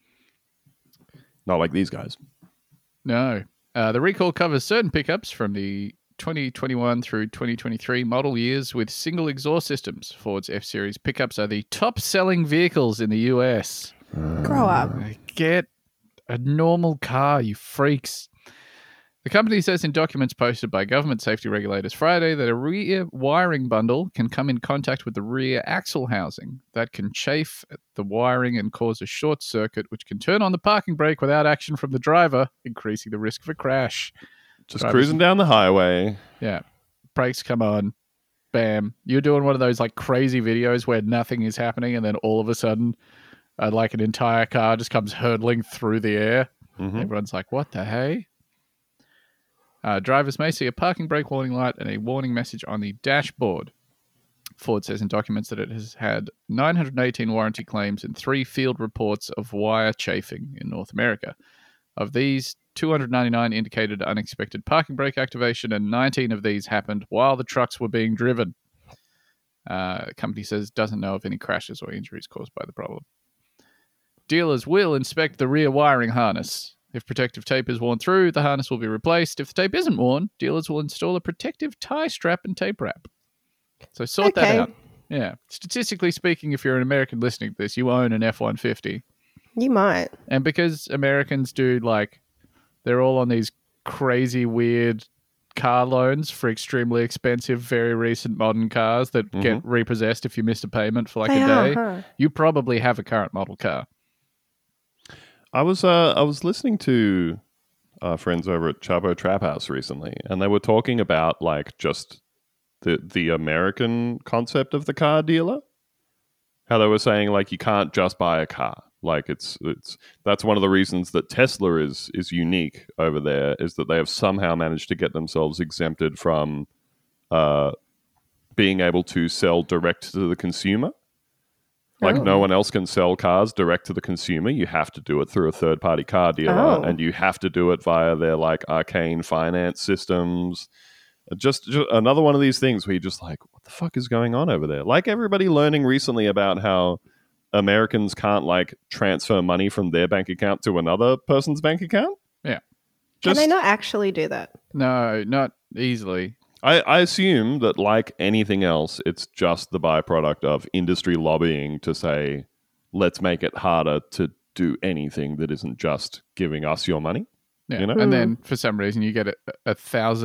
Not like these guys. No. Uh, the recall covers certain pickups from the twenty twenty-one through twenty twenty-three model years with single exhaust systems. Ford's F-Series pickups are the top-selling vehicles in the U S. Grow up. Get a normal car, you freaks. The company says in documents posted by government safety regulators Friday that a rear wiring bundle can come in contact with the rear axle housing. That can chafe at the wiring and cause a short circuit, which can turn on the parking brake without action from the driver, increasing the risk of a crash. Just Drivers- cruising down the highway. Yeah. Brakes come on. Bam. You're doing one of those like crazy videos where nothing is happening and then all of a sudden uh, like an entire car just comes hurtling through the air. Mhm. Everyone's like, what the hey? Uh, drivers may see a parking brake warning light and a warning message on the dashboard. Ford says in documents that it has had nine hundred eighteen warranty claims and three field reports of wire chafing in North America. Of these, two hundred ninety-nine indicated unexpected parking brake activation, and nineteen of these happened while the trucks were being driven. Uh, the company says it doesn't know of any crashes or injuries caused by the problem. Dealers will inspect the rear wiring harness. If protective tape is worn through, the harness will be replaced. If the tape isn't worn, dealers will install a protective tie strap and tape wrap. So sort that Okay. out. Yeah. Statistically speaking, if you're an American listening to this, you own an F one fifty. You might. And because Americans do, like, they're all on these crazy, weird car loans for extremely expensive, very recent modern cars that get repossessed if you missed a payment for like They a are, day, huh? you probably have a current model car. I was uh, I was listening to our friends over at Chabo Trap House recently, and they were talking about like just the the American concept of the car dealer. How they were saying like you can't just buy a car. Like it's it's that's one of the reasons that Tesla is is unique over there, is that they have somehow managed to get themselves exempted from uh, being able to sell direct to the consumer. Like Oh. no one else can sell cars direct to the consumer. You have to do it through a third party car dealer, Oh. and you have to do it via their like arcane finance systems. Just, just another one of these things where you're just like, what the fuck is going on over there? Like everybody learning recently about how Americans can't like transfer money from their bank account to another person's bank account. Yeah. Just, Can they not actually do that? No, not easily. I, I assume that, like anything else, it's just the byproduct of industry lobbying to say, let's make it harder to do anything that isn't just giving us your money. Yeah. You know? And then for some reason you get a, a thousand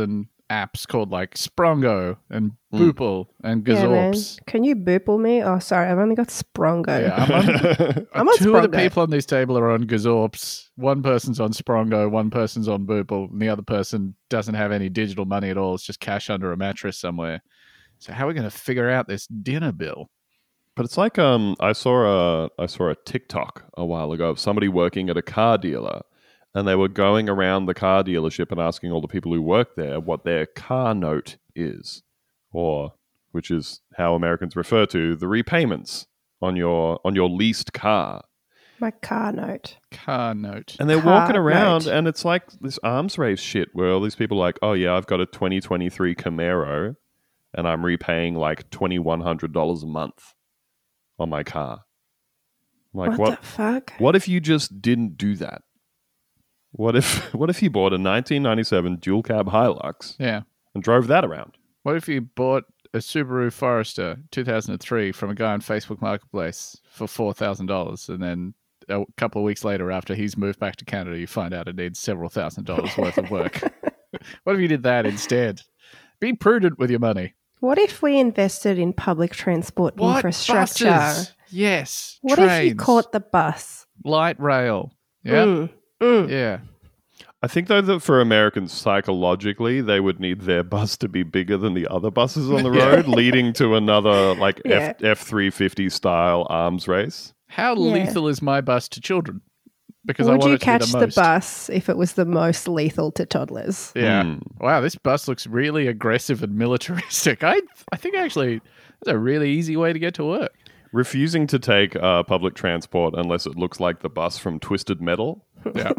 apps called like Sprongo and Mm. Boople and Yeah, man. Gazorps. Can you boople me? Oh, sorry, I've only got Sprongo. Yeah, I'm on, I'm on two of the Sprongo. people on this table are on Gazorps. One person's on Sprongo, one person's on Boople, and the other person doesn't have any digital money at all. It's just cash under a mattress somewhere. So how are we going to figure out this dinner bill? But it's like um, I saw a I saw a TikTok a while ago of somebody working at a car dealer, and they were going around the car dealership and asking all the people who work there what their car note is, or which is how Americans refer to the repayments on your on your leased car. My car note. Car note. And they're Car walking around, note. and it's like this arms race shit where all these people are like, oh yeah, I've got a twenty twenty-three Camaro, and I'm repaying like twenty-one hundred dollars a month on my car. I'm like, what, what? the fuck? What if you just didn't do that? What if what if you bought a nineteen ninety-seven dual cab Hilux Yeah. and drove that around? What if you bought a Subaru Forester two thousand three from a guy on Facebook Marketplace for four thousand dollars, and then a couple of weeks later, after he's moved back to Canada, you find out it needs several thousand dollars worth of work? What if you did that instead? Be prudent with your money. What if we invested in public transport What? infrastructure? Buses? Yes. What Trains. if you caught the bus? Light rail? Yeah. Mm, mm. Yeah. I think though that for Americans psychologically, they would need their bus to be bigger than the other buses on the Yeah. road, leading to another like Yeah. F F three fifty style arms race. How Yeah. lethal is my bus to children? Because I Would want you it to catch be the, the, most. bus if it was the most lethal to toddlers? Yeah. Hmm. Wow, this bus looks really aggressive and militaristic. I I think actually that's a really easy way to get to work. Refusing to take uh, public transport unless it looks like the bus from Twisted Metal. Yeah.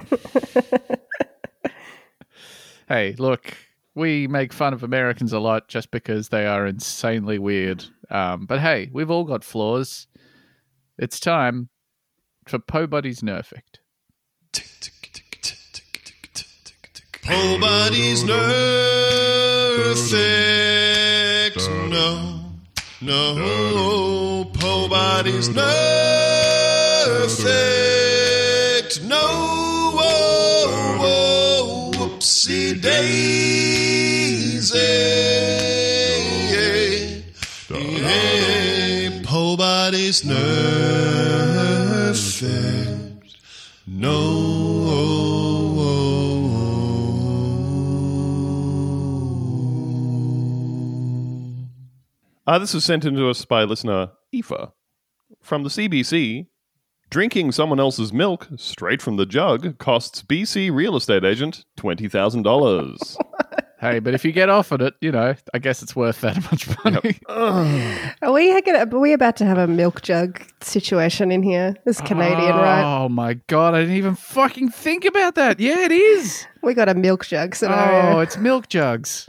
Hey, look, we make fun of Americans a lot just because they are insanely weird. Um, but hey, we've all got flaws. It's time for Po Buddy's Nerfect. Whole body's nerfect. No, no. Whole body's nerfect. No, whoa, whoa. Whoopsie daisy. Hey, whole body's nerfect. No. Uh, this was sent in to us by listener Aoife. From the C B C, drinking someone else's milk straight from the jug costs B C real estate agent twenty thousand dollars. Hey, but if you get offered it, you know, I guess it's worth that much money. Are we gonna, are we about to have a milk jug situation in here? This Canadian, right? Oh my god, I didn't even fucking think about that. Yeah, it is. We got a milk jug scenario. Oh, it's milk jugs.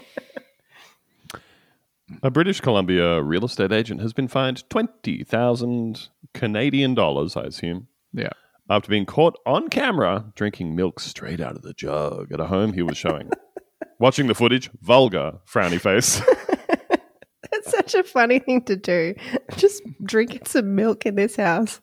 A British Columbia real estate agent has been fined twenty thousand Canadian dollars, I assume, Yeah. after being caught on camera drinking milk straight out of the jug at a home he was showing. Watching the footage, vulgar, frowny face. It's such a funny thing to do. Just drinking some milk in this house.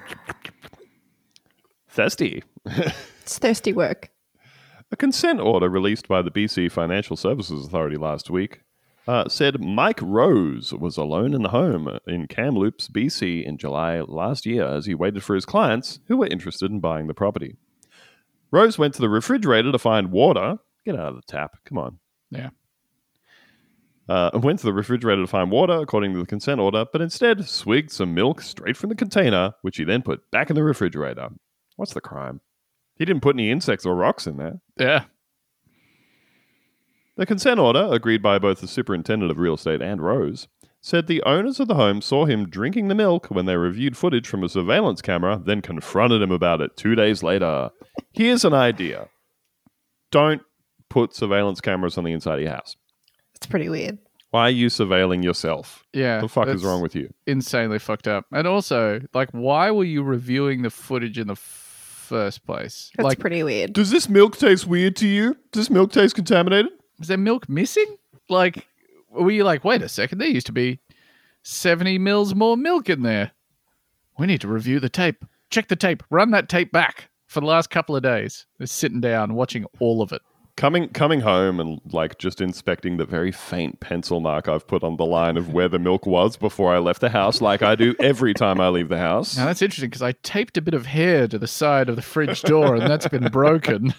Thirsty. It's thirsty work. A consent order released by the B C Financial Services Authority last week uh, said Mike Rose was alone in the home in Kamloops, B C in July last year as he waited for his clients who were interested in buying the property. Rose went to the refrigerator to find water. Get out of the tap. Come on. Yeah. Uh, went to the refrigerator to find water, according to the consent order, but instead swigged some milk straight from the container, which he then put back in the refrigerator. What's the crime? He didn't put any insects or rocks in there. Yeah. The consent order, agreed by both the superintendent of real estate and Rose, said the owners of the home saw him drinking the milk when they reviewed footage from a surveillance camera, then confronted him about it two days later. Here's an idea. Don't put surveillance cameras on the inside of your house. It's pretty weird. Why are you surveilling yourself? Yeah. What the fuck is that's wrong with you? Insanely fucked up. And also, like, why were you reviewing the footage in the f- first place? That's like, pretty weird. Does this milk taste weird to you? Does this milk taste contaminated? is there milk missing? Like, were you like, wait a second, there used to be seventy mils more milk in there. We need to review the tape. Check the tape. Run that tape back for the last couple of days. Just sitting down, watching all of it. coming coming home and like just inspecting the very faint pencil mark I've put on the line of where the milk was before I left the house, like I do every time I leave the house. Now that's interesting because I taped a bit of hair to the side of the fridge door and that's been broken.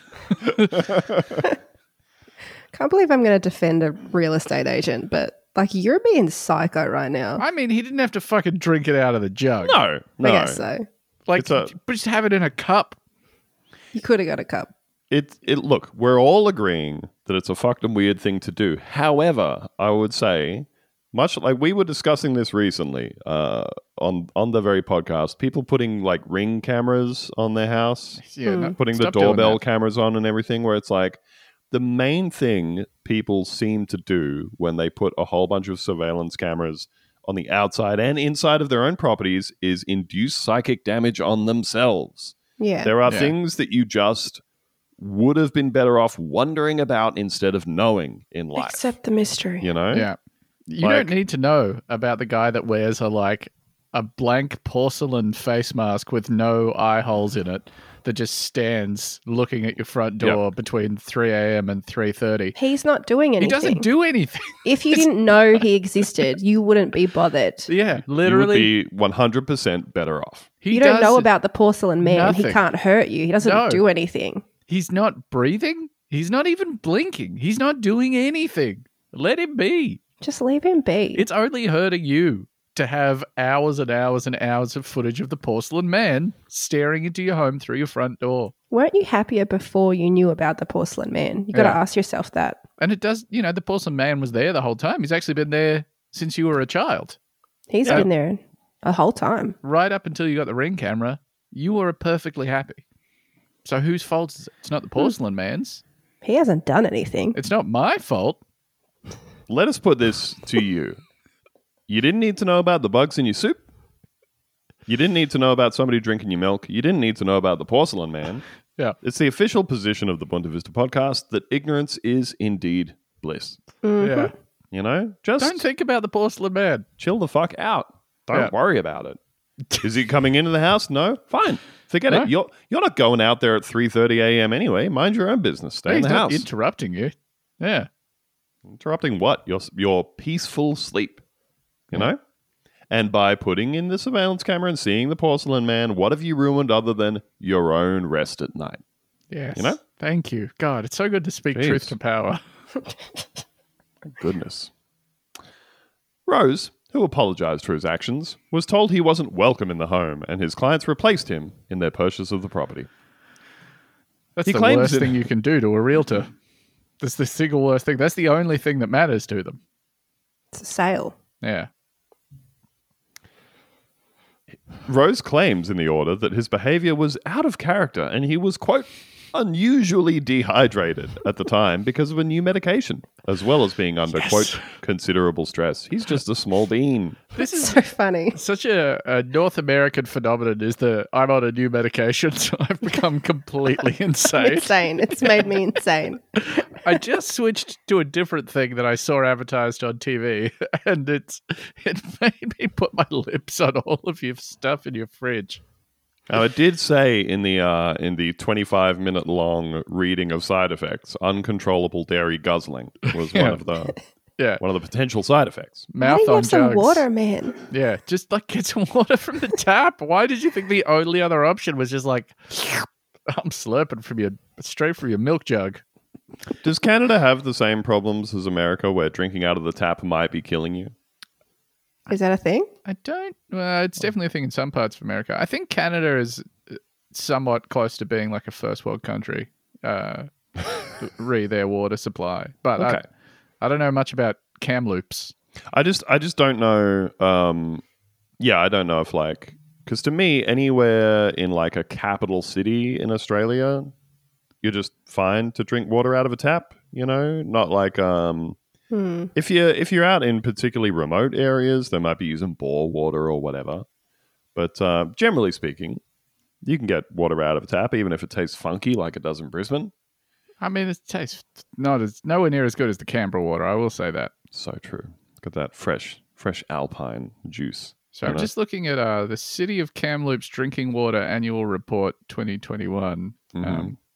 Can't believe I'm going to defend a real estate agent, but like you're being psycho right now. I mean, he didn't have to fucking drink it out of the jug. No, no. I guess so. Like, It's a- but just have it in a cup. You could have got a cup. It it look, we're all agreeing that it's a fucked and weird thing to do. However, I would say, much like we were discussing this recently uh, on on the very podcast, people putting like Ring cameras on their house, Yeah, no, putting the stop doing doorbell that. cameras on and everything, where it's like the main thing people seem to do when they put a whole bunch of surveillance cameras on the outside and inside of their own properties is induce psychic damage on themselves. Yeah. There are Yeah. things that you just would have been better off wondering about instead of knowing in life. Accept the mystery. You know? Yeah. You Like- don't need to know about the guy that wears a like a blank porcelain face mask with no eye holes in it that just stands looking at your front door between three a.m. and three thirty. He's not doing He anything. doesn't do anything. If you didn't know he existed, you wouldn't be bothered. Yeah, You literally. would be one hundred percent better off. he you don't does know it. about the porcelain man. nothing. He can't hurt you. He doesn't No. do anything. He's not breathing. He's not even blinking. He's not doing anything. Let him be. Just leave him be. It's only hurting you to have hours and hours and hours of footage of the porcelain man staring into your home through your front door. Weren't you happier before you knew about the porcelain man? You got to Yeah. ask yourself that. And it does, you know, the porcelain man was there the whole time. He's actually been there since you were a child. He's Yeah. been there a whole time. Right up until you got the Ring camera, you were perfectly happy. So whose fault is it? It's not the porcelain man's. He hasn't done anything. It's not my fault. Let us put this to you. You didn't need to know about the bugs in your soup. You didn't need to know about somebody drinking your milk. You didn't need to know about the porcelain man. Yeah. It's the official position of the Bunta Vista podcast that ignorance is indeed bliss. Yeah. You know? Just Don't think about the porcelain man. chill the fuck out. Don't Yeah. worry about it. Is he coming into the house? No? Fine. Forget No. it. You're you're not going out there at three thirty a.m. anyway. Mind your own business. Stay in He's the not house. interrupting you. Yeah. Interrupting what? Your your peaceful sleep. You know? And by putting in the surveillance camera and seeing the porcelain man, what have you ruined other than your own rest at night? Yes. You know? Thank you. God, it's so good to speak Jeez. truth to power. Goodness. Rose, who apologized for his actions, was told he wasn't welcome in the home and his clients replaced him in their purchase of the property. That's He the claims worst it- thing you can do to a realtor. That's the single worst thing. That's the only thing that matters to them. It's a sale. Yeah. Rose claims in the order that his behavior was out of character and he was, quote, unusually dehydrated at the time because of a new medication, as well as being under, quote, considerable stress. He's just a small bean. This is So funny. such a, a North American phenomenon is the I'm on a new medication, so I've become completely insane. Insane. It's made me insane. I just switched to a different thing that I saw advertised on T V, and it's it made me put my lips on all of your stuff in your fridge. Now, it did say in the uh, in the twenty-five minute long reading of side effects, uncontrollable dairy guzzling was Yeah. one of the Yeah, one of the potential side effects. Why mouth do you on have some jugs. water, man? Yeah, just like get some water from the tap. Why did you think the only other option was just like I'm slurping from your straight from your milk jug? Does Canada have the same problems as America, where drinking out of the tap might be killing you? Is that a thing? I don't. Well, it's definitely a thing in some parts of America. I think Canada is uh, somewhat close to being like a first world country, uh, re their water supply. But Okay. I, I don't know much about Kamloops. I just I just don't know. Um, yeah, I don't know if like because to me, anywhere in like a capital city in Australia, you're just fine to drink water out of a tap. You know, not like um, Hmm. if you if you're out in particularly remote areas, they might be using bore water or whatever. But uh, generally speaking, you can get water out of a tap, even if it tastes funky like it does in Brisbane. I mean, it tastes not as nowhere near as good as the Canberra water. I will say that. So true. Got that fresh, fresh alpine juice. So I'm You know? just looking at uh, the City of Kamloops Drinking Water Annual Report twenty twenty-one. Mhm. Um,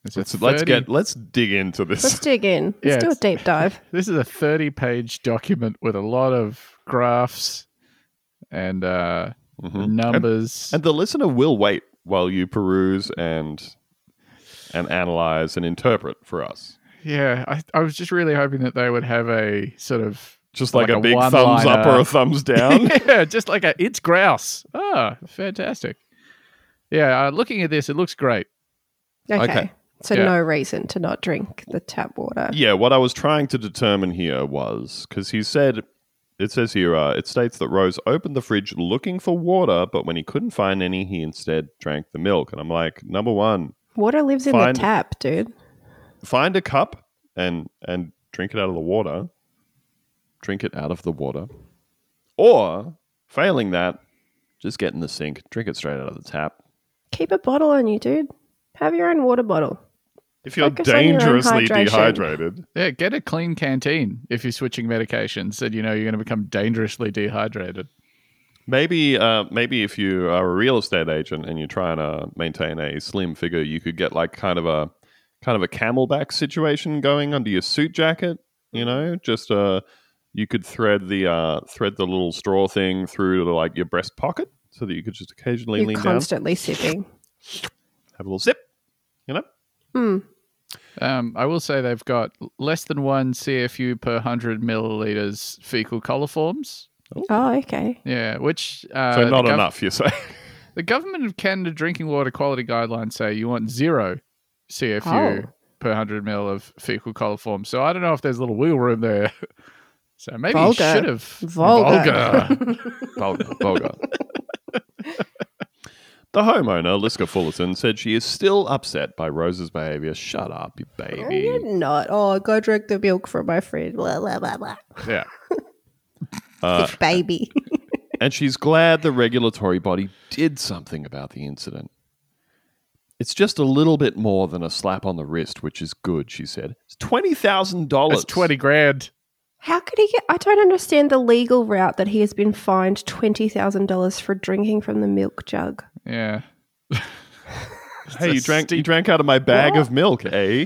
It's a Let's, let's thirty get let's dig into this. Let's dig in. Let's Yeah, do a it's- deep dive. This is a thirty-page document with a lot of graphs and uh, Mhm. numbers. And the listener will wait while you peruse and and analyze and interpret for us. yeah, I, I was just really hoping that they would have a sort of Just like, Like a, a big thumbs up one-liner. or a thumbs down. yeah, just like a it's grouse. Ah, fantastic. Yeah, uh, looking at this, it looks great. Okay. Okay. So Yeah. no reason to not drink the tap water. Yeah, what I was trying to determine here was because he said, it says here, uh, it states that Rose opened the fridge looking for water, but when he couldn't find any, he instead drank the milk. And I'm like, number one, Water lives in Find- the tap, dude. find a cup and and drink it out of the water. Drink it out of the water. Or, failing that, just get in the sink, drink it straight out of the tap. Keep a bottle on you, dude. Have your own water bottle. If you're Focus on your own dangerously hydration. dehydrated, Yeah, get a clean canteen if you're switching medications and you know you're going to become dangerously dehydrated. maybe uh, maybe if you are a real estate agent and you're trying to maintain a slim figure, you could get like kind of a kind of a camelback situation going under your suit jacket. You know, just uh, you could thread the uh, thread the little straw thing through to like your breast pocket, so that you could just occasionally You're lean constantly sipping. down, have a little sip. You know, Hmm. Um, I will say they've got less than one C F U per one hundred milliliters fecal coliforms. Oh, okay. Yeah, which uh, so not the gov- enough. You say. The government of Canada drinking water quality guidelines say you want zero C F U Oh. per one hundred mil of fecal coliform. So I don't know if there's a little wiggle room there. So maybe Vulgar. you should have Vulgar. Vulgar, vulgar. The homeowner, Liska Fullerton, said she is still upset by Rose's behavior. Shut up, you baby. You're not. Oh, go drink the milk from my friend. Blah, blah, blah, blah. Yeah. Uh, Baby. and she's glad the regulatory body did something about the incident. It's just a little bit more than a slap on the wrist, which is good, she said. It's twenty thousand dollars. That's twenty grand. How could he get? I don't understand the legal route that he has been fined twenty thousand dollars for drinking from the milk jug. Yeah. Hey, you a drank, you steep- drank out of my bag What? of milk, eh?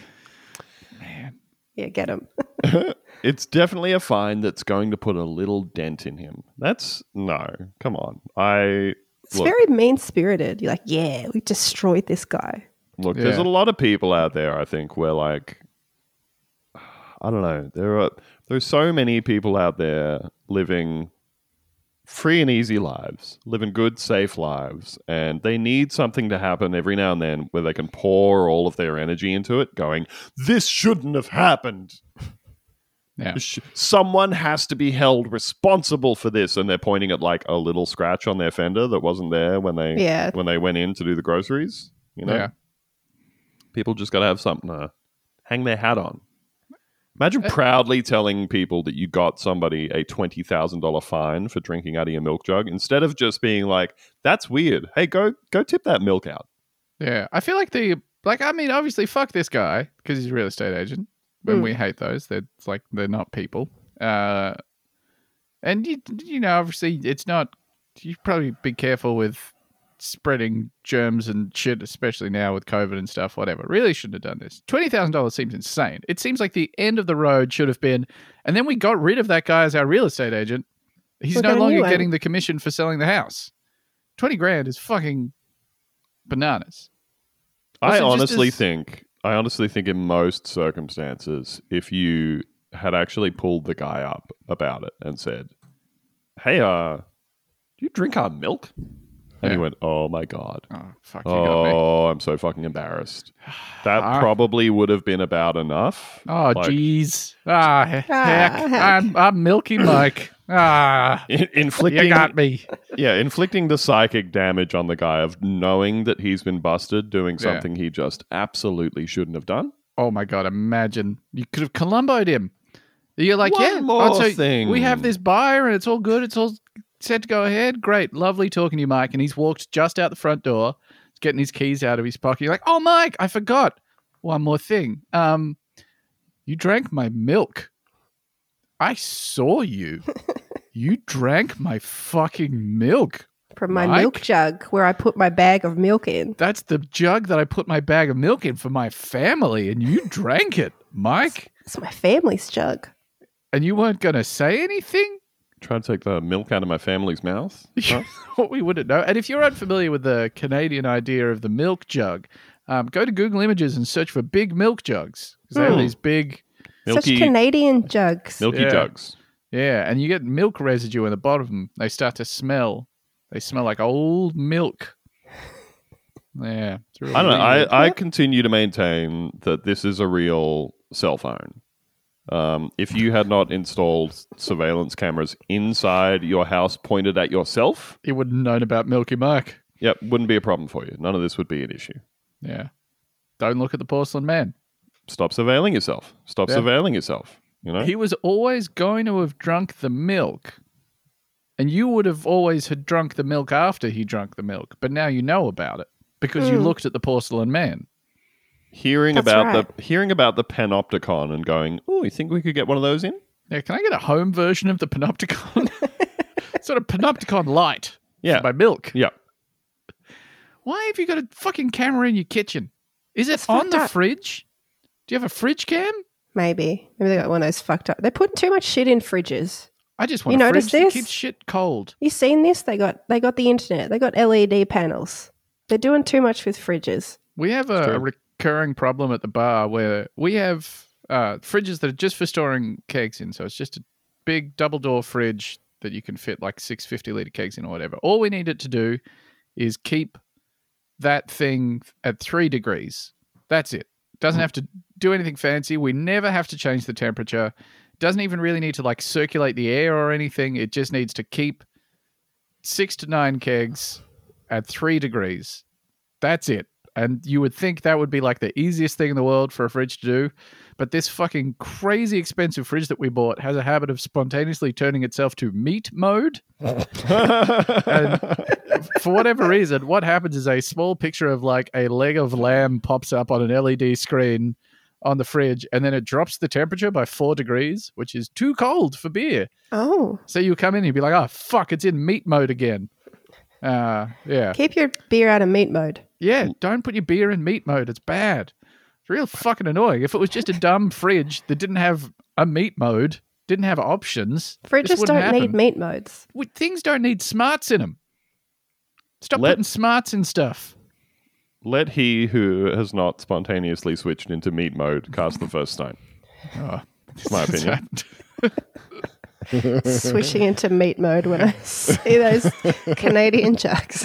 Yeah, get him. It's definitely a fine that's going to put a little dent in him. That's, no, come on. I, It's look, very mean spirited. You're like, yeah, we destroyed this guy. Look, there's a Yeah. lot of people out there, I think, where like I don't know, there are there's so many people out there living free and easy lives, living good, safe lives, and they need something to happen every now and then where they can pour all of their energy into it, going, "This shouldn't have happened. Yeah. Sh- Someone has to be held responsible for this," and they're pointing at like a little scratch on their fender that wasn't there when they Yeah. when they went in to do the groceries. You know, Yeah. people just got to have something to hang their hat on. Imagine proudly telling people that you got somebody a twenty thousand dollars fine for drinking out of your milk jug instead of just being like, "That's weird. Hey, go go tip that milk out." Yeah. I feel like the, like, I mean, obviously, fuck this guy because he's a real estate agent. And Mm. we hate those. They're it's like, they're not people. Uh, and, you, you know, obviously, it's not, you probably be careful with spreading germs and shit, especially now with COVID and stuff, whatever. Really shouldn't have done this. twenty thousand dollars seems insane. It seems like the end of the road should have been, and then we got rid of that guy as our real estate agent. He's We'll no get a new longer one. getting the commission for selling the house. twenty grand is fucking bananas. I Also, just honestly as- think, I honestly think, in most circumstances, if you had actually pulled the guy up about it and said, "Hey, uh, do you drink our milk?" And he Yeah. went, "Oh my god." Oh, fuck, you got me. Oh, I'm so fucking embarrassed. That Ah. probably would have been about enough. Oh, Like, jeez. Ah, he- heck. heck. I'm, I'm Milky Mike. Ah, in- inflicting, you got me. yeah, inflicting the psychic damage on the guy of knowing that he's been busted doing Yeah. something he just absolutely shouldn't have done. Oh, my God. Imagine. You could have Columboed him. You're like, One yeah, more oh, so thing. we have this buyer and it's all good. It's all set to go ahead. Great. Lovely talking to you, Mike. And he's walked just out the front door. He's getting his keys out of his pocket. You're like, oh, Mike, I forgot. One more thing. Um, you drank my milk. I saw you. You drank my fucking milk. from my Mike? milk jug where I put my bag of milk in. That's the jug that I put my bag of milk in for my family, and you drank it, Mike. It's my family's jug. And you weren't going to say anything? Try to take the milk out of my family's mouth. Huh? What we wouldn't know. And if you're unfamiliar with the Canadian idea of the milk jug, um, go to Google Images and search for big milk jugs. Because they have Hmm. these big, Milky, Such Canadian jugs. milky Yeah. jugs. yeah, and you get milk residue in the bottom of them. They start to smell. They smell like old milk. Yeah. It's really I don't know. weird. I, I continue to maintain that this is a real cell phone. Um, if you had not installed surveillance cameras inside your house pointed at yourself, You wouldn't have known about Milky Mike. yep, wouldn't be a problem for you. None of this would be an issue. Yeah. Don't look at the porcelain man. Stop surveilling yourself. Stop Yeah. surveilling yourself. You know? He was always going to have drunk the milk. And you would have always had drunk the milk after he drank the milk. But now you know about it because you Mm. looked at the porcelain man. hearing That's about right. the hearing about the Panopticon and going, oh, you think we could get one of those in? Yeah, can I get a home version of the Panopticon? Sort of Panopticon light. Yeah. By milk. Yeah. Why have you got a fucking camera in your kitchen? Is it It's on fucked the up. fridge? Do you have a fridge cam? Maybe. Maybe they got one of those fucked up. They're putting too much shit in fridges. I just want You a fridge noticed that this? keeps shit cold. You seen this? They got they got the internet. They got L E D panels. They're doing too much with fridges. We have a, true. a recurring problem at the bar where we have uh, fridges that are just for storing kegs in. So it's just a big double door fridge that you can fit like six fifty litre kegs in or whatever. All we need it to do is keep that thing at three degrees. That's it. Doesn't have to do anything fancy. We never have to change the temperature. Doesn't even really need to like circulate the air or anything. It just needs to keep six to nine kegs at three degrees. That's it. And you would think that would be like the easiest thing in the world for a fridge to do. But this fucking crazy expensive fridge that we bought has a habit of spontaneously turning itself to meat mode. And for whatever reason, what happens is a small picture of like a leg of lamb pops up on an L E D screen on the fridge, and then it drops the temperature by four degrees, which is too cold for beer. Oh. So you come in and you'd be like, oh, fuck, it's in meat mode again. Uh, yeah. Keep your beer out of meat mode. Yeah, don't put your beer in meat mode. It's bad. It's real fucking annoying. If it was just a dumb fridge that didn't have a meat mode, didn't have options, this Fridges wouldn't don't happen. need meat modes. We- Things don't need smarts in them. Stop Let- putting smarts in stuff. Let he who has not spontaneously switched into meat mode cast the first stone. Oh, My this has opinion. happened. Switching into meat mode when I see those Canadian jugs.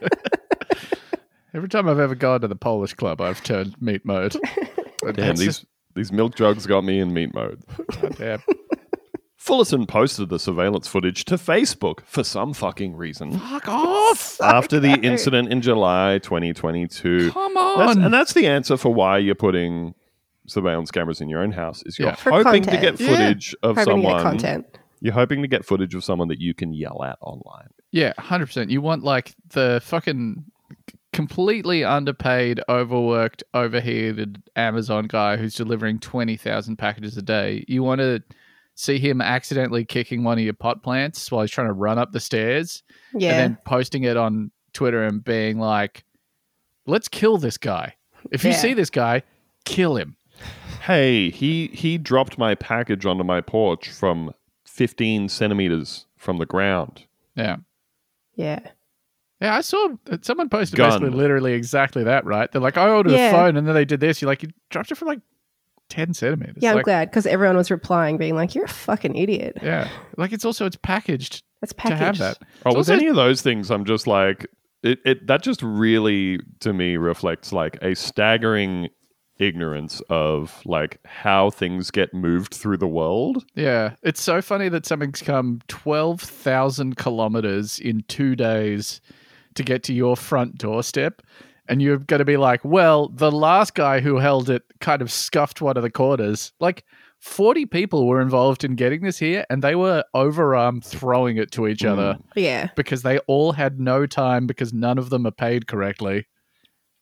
Every time I've ever gone to the Polish club, I've turned meat mode. But Damn, that's these just- these milk jugs got me in meat mode. goddamn. Fullerton posted the surveillance footage to Facebook for some fucking reason Fuck off! after the incident in July twenty twenty-two. Come That's, on! and that's the answer for why you're putting surveillance cameras in your own house. Is you're Yeah. For hoping to content. get footage of Hoping to someone. get content. You're hoping to get footage of someone that you can yell at online. Yeah, one hundred percent. You want like the fucking completely underpaid, overworked, overheated Amazon guy who's delivering twenty thousand packages a day. You want to see him accidentally kicking one of your pot plants while he's trying to run up the stairs Yeah. and then posting it on Twitter and being like, let's kill this guy. If you Yeah. see this guy, kill him. Hey, he he dropped my package onto my porch from fifteen centimeters from the ground. Yeah. yeah. Yeah, I saw someone posted Gun. basically literally exactly that, right? They're like, I ordered Yeah. a phone and then they did this. You're like, you dropped it for like ten centimeters. Yeah, I'm like, glad because everyone was replying, being like, "You're a fucking idiot." Yeah. Like it's also, it's packaged That's to packaged. have that. Oh, It's with also- any of those things, I'm just like, it, it. That just really, to me, reflects like a staggering ignorance of like how things get moved through the world. Yeah. It's so funny that something's come twelve thousand kilometers in two days to get to your front doorstep. And you're going to be like, well, the last guy who held it kind of scuffed one of the corners. Like forty people were involved in getting this here and they were overarm throwing it to each other Yeah. because they all had no time because none of them are paid correctly.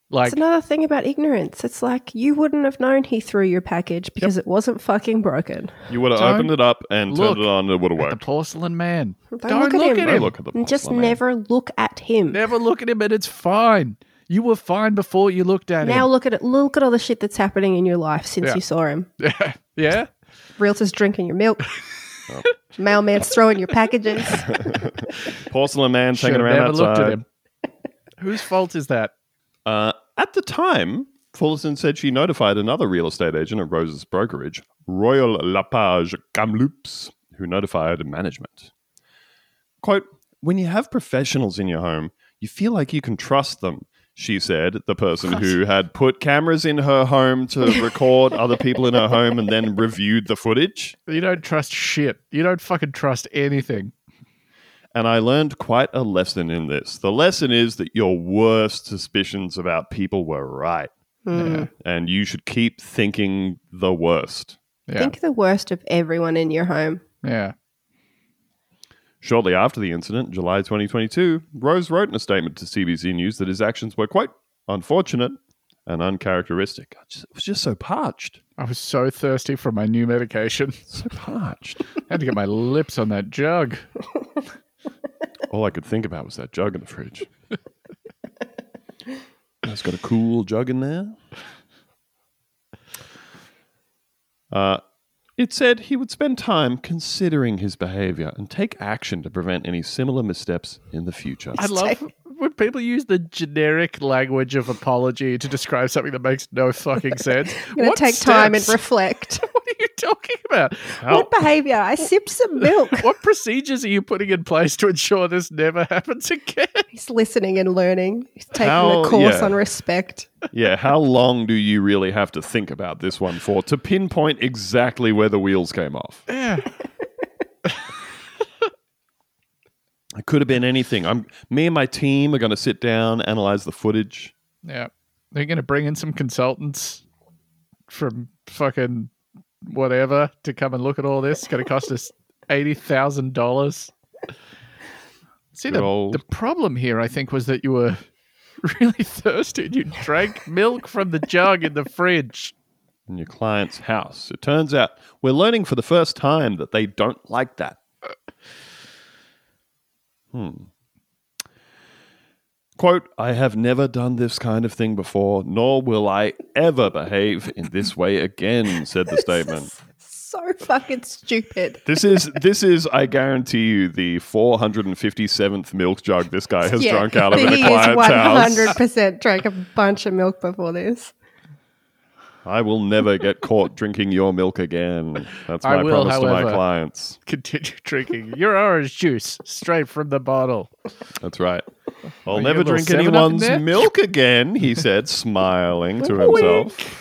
Like, It's another thing about ignorance. It's like you wouldn't have known he threw your package because it wasn't fucking broken. You would have Don't opened it up and look turned it on, and it would have at the worked. porcelain man. Don't Don't look at look him. at Don't him. look at the And just porcelain man. never look at him. Never look at him, and it's fine. You were fine before you looked at Now him. look at it. Look at all the shit that's happening in your life since Yeah. you saw him. Yeah. Yeah. Realtors drinking your milk. Mailman's throwing your packages. Porcelain man Should taking have around never outside. looked at him. Whose fault is that? Uh, at the time, Fullerton said she notified another real estate agent at Rose's brokerage, Royal Lapage Kamloops, who notified management. Quote, when you have professionals in your home, you feel like you can trust them, she said, the person who had put cameras in her home to record other people in her home and then reviewed the footage. You don't trust shit. You don't fucking trust anything. And I learned quite a lesson in this. The lesson is that your worst suspicions about people were right. Mm. And you should keep thinking the worst. Yeah. Think the worst of everyone in your home. yeah. Shortly after the incident, July twenty twenty-two, Rose wrote in a statement to C B C News that his actions were, quote, unfortunate and uncharacteristic. I just, it was just so parched. I was so thirsty for my new medication. So parched. I had to get my lips on that jug. All I could think about was that jug in the fridge. It's got a cool jug in there. Uh, it said he would spend time considering his behavior and take action to prevent any similar missteps in the future. I love when people use the generic language of apology to describe something that makes no fucking sense. I'm going to What take time and steps? reflect. What are you talking about? What behavior? I sipped some milk. What procedures are you putting in place to ensure this never happens again? He's listening and learning. He's taking How- a course yeah. on respect. Yeah, how long do you really have to think about this one for to pinpoint exactly where the wheels came off? Yeah. It could have been anything. I'm me and my team are going to sit down, analyze the footage. Yeah. They're going to bring in some consultants from fucking whatever to come and look at all this. It's going to cost us eighty thousand dollars. See, Good the, old- the problem here, I think, was that you were really thirsty and you drank milk from the jug in the fridge. In your client's house. It turns out we're learning for the first time that they don't like that. Hmm. Quote, I have never done this kind of thing before, nor will I ever behave in this way again, said the statement. So fucking stupid. This is, this is, I guarantee you, the four hundred fifty-seventh milk jug this guy has drunk out of in a he is client's one house. hundred percent drank a bunch of milk before this. I will never get caught drinking your milk again. That's I my will, promise to my however. clients. Continue drinking your orange juice straight from the bottle. That's right. I'll Are you never a little drink seven up in anyone's there? milk again, he said, smiling to himself.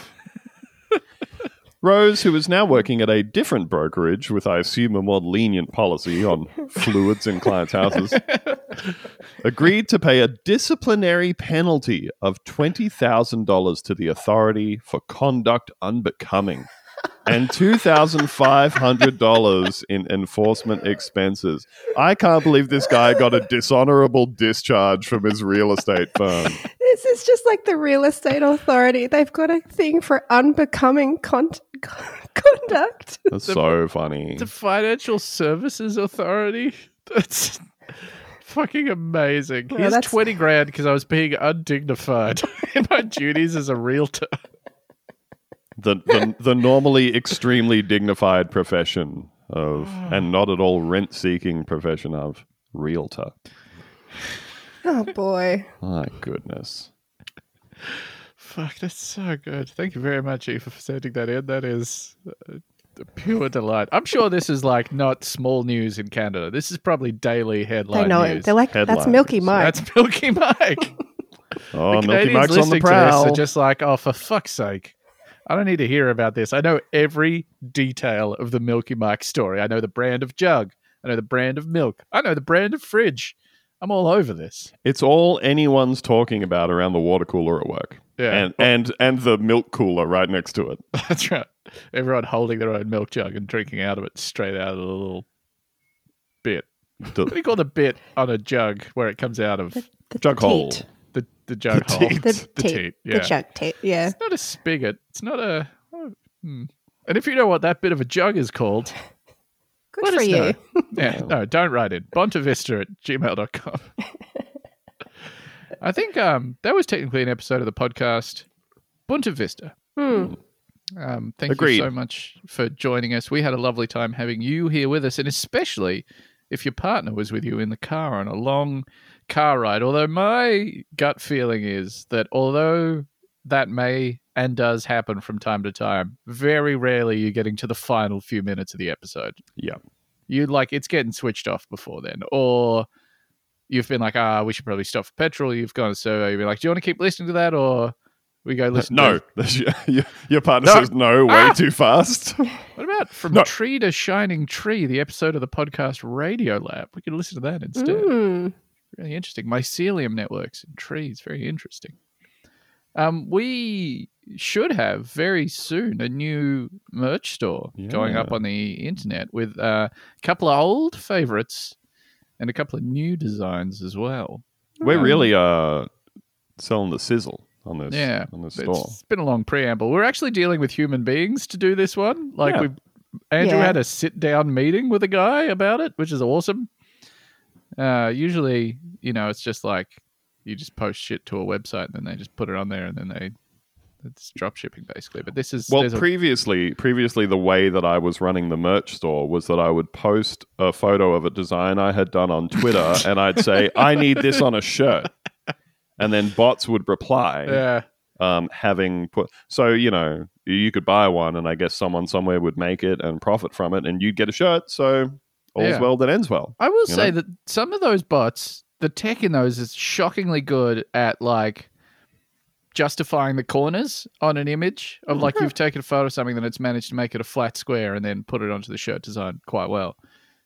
Rose, who is now working at a different brokerage with, I assume, a more lenient policy on fluids in clients' houses, agreed to pay a disciplinary penalty of twenty thousand dollars to the authority for conduct unbecoming and two thousand five hundred dollars in enforcement expenses. I can't believe this guy got a dishonorable discharge from his real estate firm. This is just like the real estate authority. They've got a thing for unbecoming con- conduct. That's so funny. The Financial Services Authority? That's fucking amazing. Well, Here's that's- twenty grand because I was being undignified in my duties as a realtor. The, the the normally extremely dignified profession of, and not at all rent-seeking profession of realtor. Oh boy. My goodness. Fuck, that's so good. Thank you very much, Eva, for sending that in. That is uh, a pure delight. I'm sure this is like not small news in Canada. This is probably daily headline They know news. it. They're like, that's Headlines. Milky Mike. That's Milky Mike. Oh, The Milky Canadians Mike's on the listening to this prowl. are just like, oh, for fuck's sake. I don't need to hear about this. I know every detail of the Milky Mike story. I know the brand of jug. I know the brand of milk. I know the brand of fridge. I'm all over this. It's all anyone's talking about around the water cooler at work. Yeah. And, and, and the milk cooler right next to it. That's right. Everyone holding their own milk jug and drinking out of it straight out of the little bit. The What do you call the bit on a jug where it comes out of? The jug hole. teat. The the jug The hole. teat. The, The teat. teat, The yeah. jug teat. Yeah. It's not a spigot. It's not a. oh, hmm. And if you know what that bit of a jug is called, Good let for us you. know. Yeah, no, don't write it. Bontavista at gmail dot com. I think um, that was technically an episode of the podcast, Bunta Vista. Hmm. Um, thank Agreed. you so much for joining us. We had a lovely time having you here with us, and especially if your partner was with you in the car on a long car ride. Although my gut feeling is that although that may and does happen from time to time, very rarely you're getting to the final few minutes of the episode. Yeah. You like it's getting switched off before then, or you've been like, ah, we should probably stop for petrol. You've gone to survey. You've been like, do you want to keep listening to that, or we go listen? No, to your, your partner No. says no way Ah! too fast. What about From No. Tree to Shining Tree, the episode of the podcast Radio Lab? We could listen to that instead. Mm. Really interesting. Mycelium networks and trees. Very interesting. Um, we should have very soon a new merch store going up Yeah. on the internet with uh, a couple of old favorites and a couple of new designs as well. We're Um, really uh selling the sizzle on this. Yeah, on this it's store. been a long preamble. We're actually dealing with human beings to do this one. Like Yeah. we, Andrew Yeah. had a sit down meeting with a guy about it, which is awesome. Uh, usually, you know, it's just like you just post shit to a website and then they just put it on there and then they it's drop shipping basically. But this is Well, there's a- previously, previously the way that I was running the merch store was that I would post a photo of a design I had done on Twitter, and I'd say, "I need this on a shirt," and then bots would reply, yeah. um, having put. So you know, you could buy one, and I guess someone somewhere would make it and profit from it, and you'd get a shirt. So all's Yeah. well that ends well. I will You say know? that some of those bots, the tech in those is shockingly good at like justifying the corners on an image of like you've taken a photo of something, then it's managed to make it a flat square and then put it onto the shirt design quite well.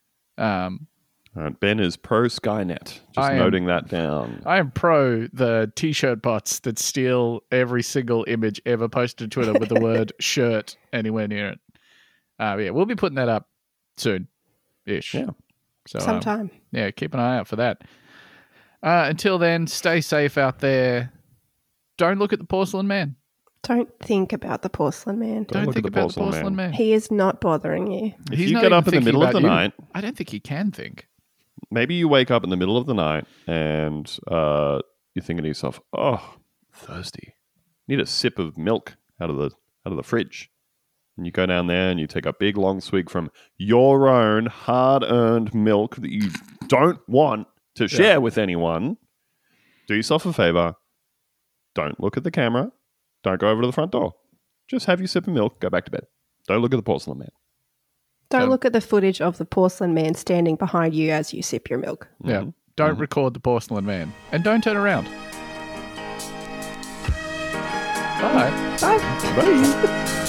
Um, All right, Ben is pro Skynet. Just I am- noting that down. I am pro the t-shirt bots that steal every single image ever posted to Twitter with the word shirt anywhere near it. Uh, yeah, we'll be putting that up soon-ish. Yeah. So, um, Sometime. yeah, keep an eye out for that. Uh, until then, stay safe out there. Don't look at the porcelain man. Don't think about the porcelain man. Don't, look think at the about the porcelain porcelain man. He is not bothering you. If He's you not get even up in the thinking middle of about the you. night, I don't think he can think. maybe you wake up in the middle of the night and uh, you're thinking to yourself, "Oh, thirsty. Need a sip of milk out of the out of the fridge." And you go down there and you take a big long swig from your own hard-earned milk that you don't want to share with anyone. Do yourself a favor. Don't look at the camera. Don't go over to the front door. Just have your sip of milk. Go back to bed. Don't look at the porcelain man. Don't Um, look at the footage of the porcelain man standing behind you as you sip your milk. Yeah. Don't record the porcelain man. And don't turn around. Bye. Bye. Bye.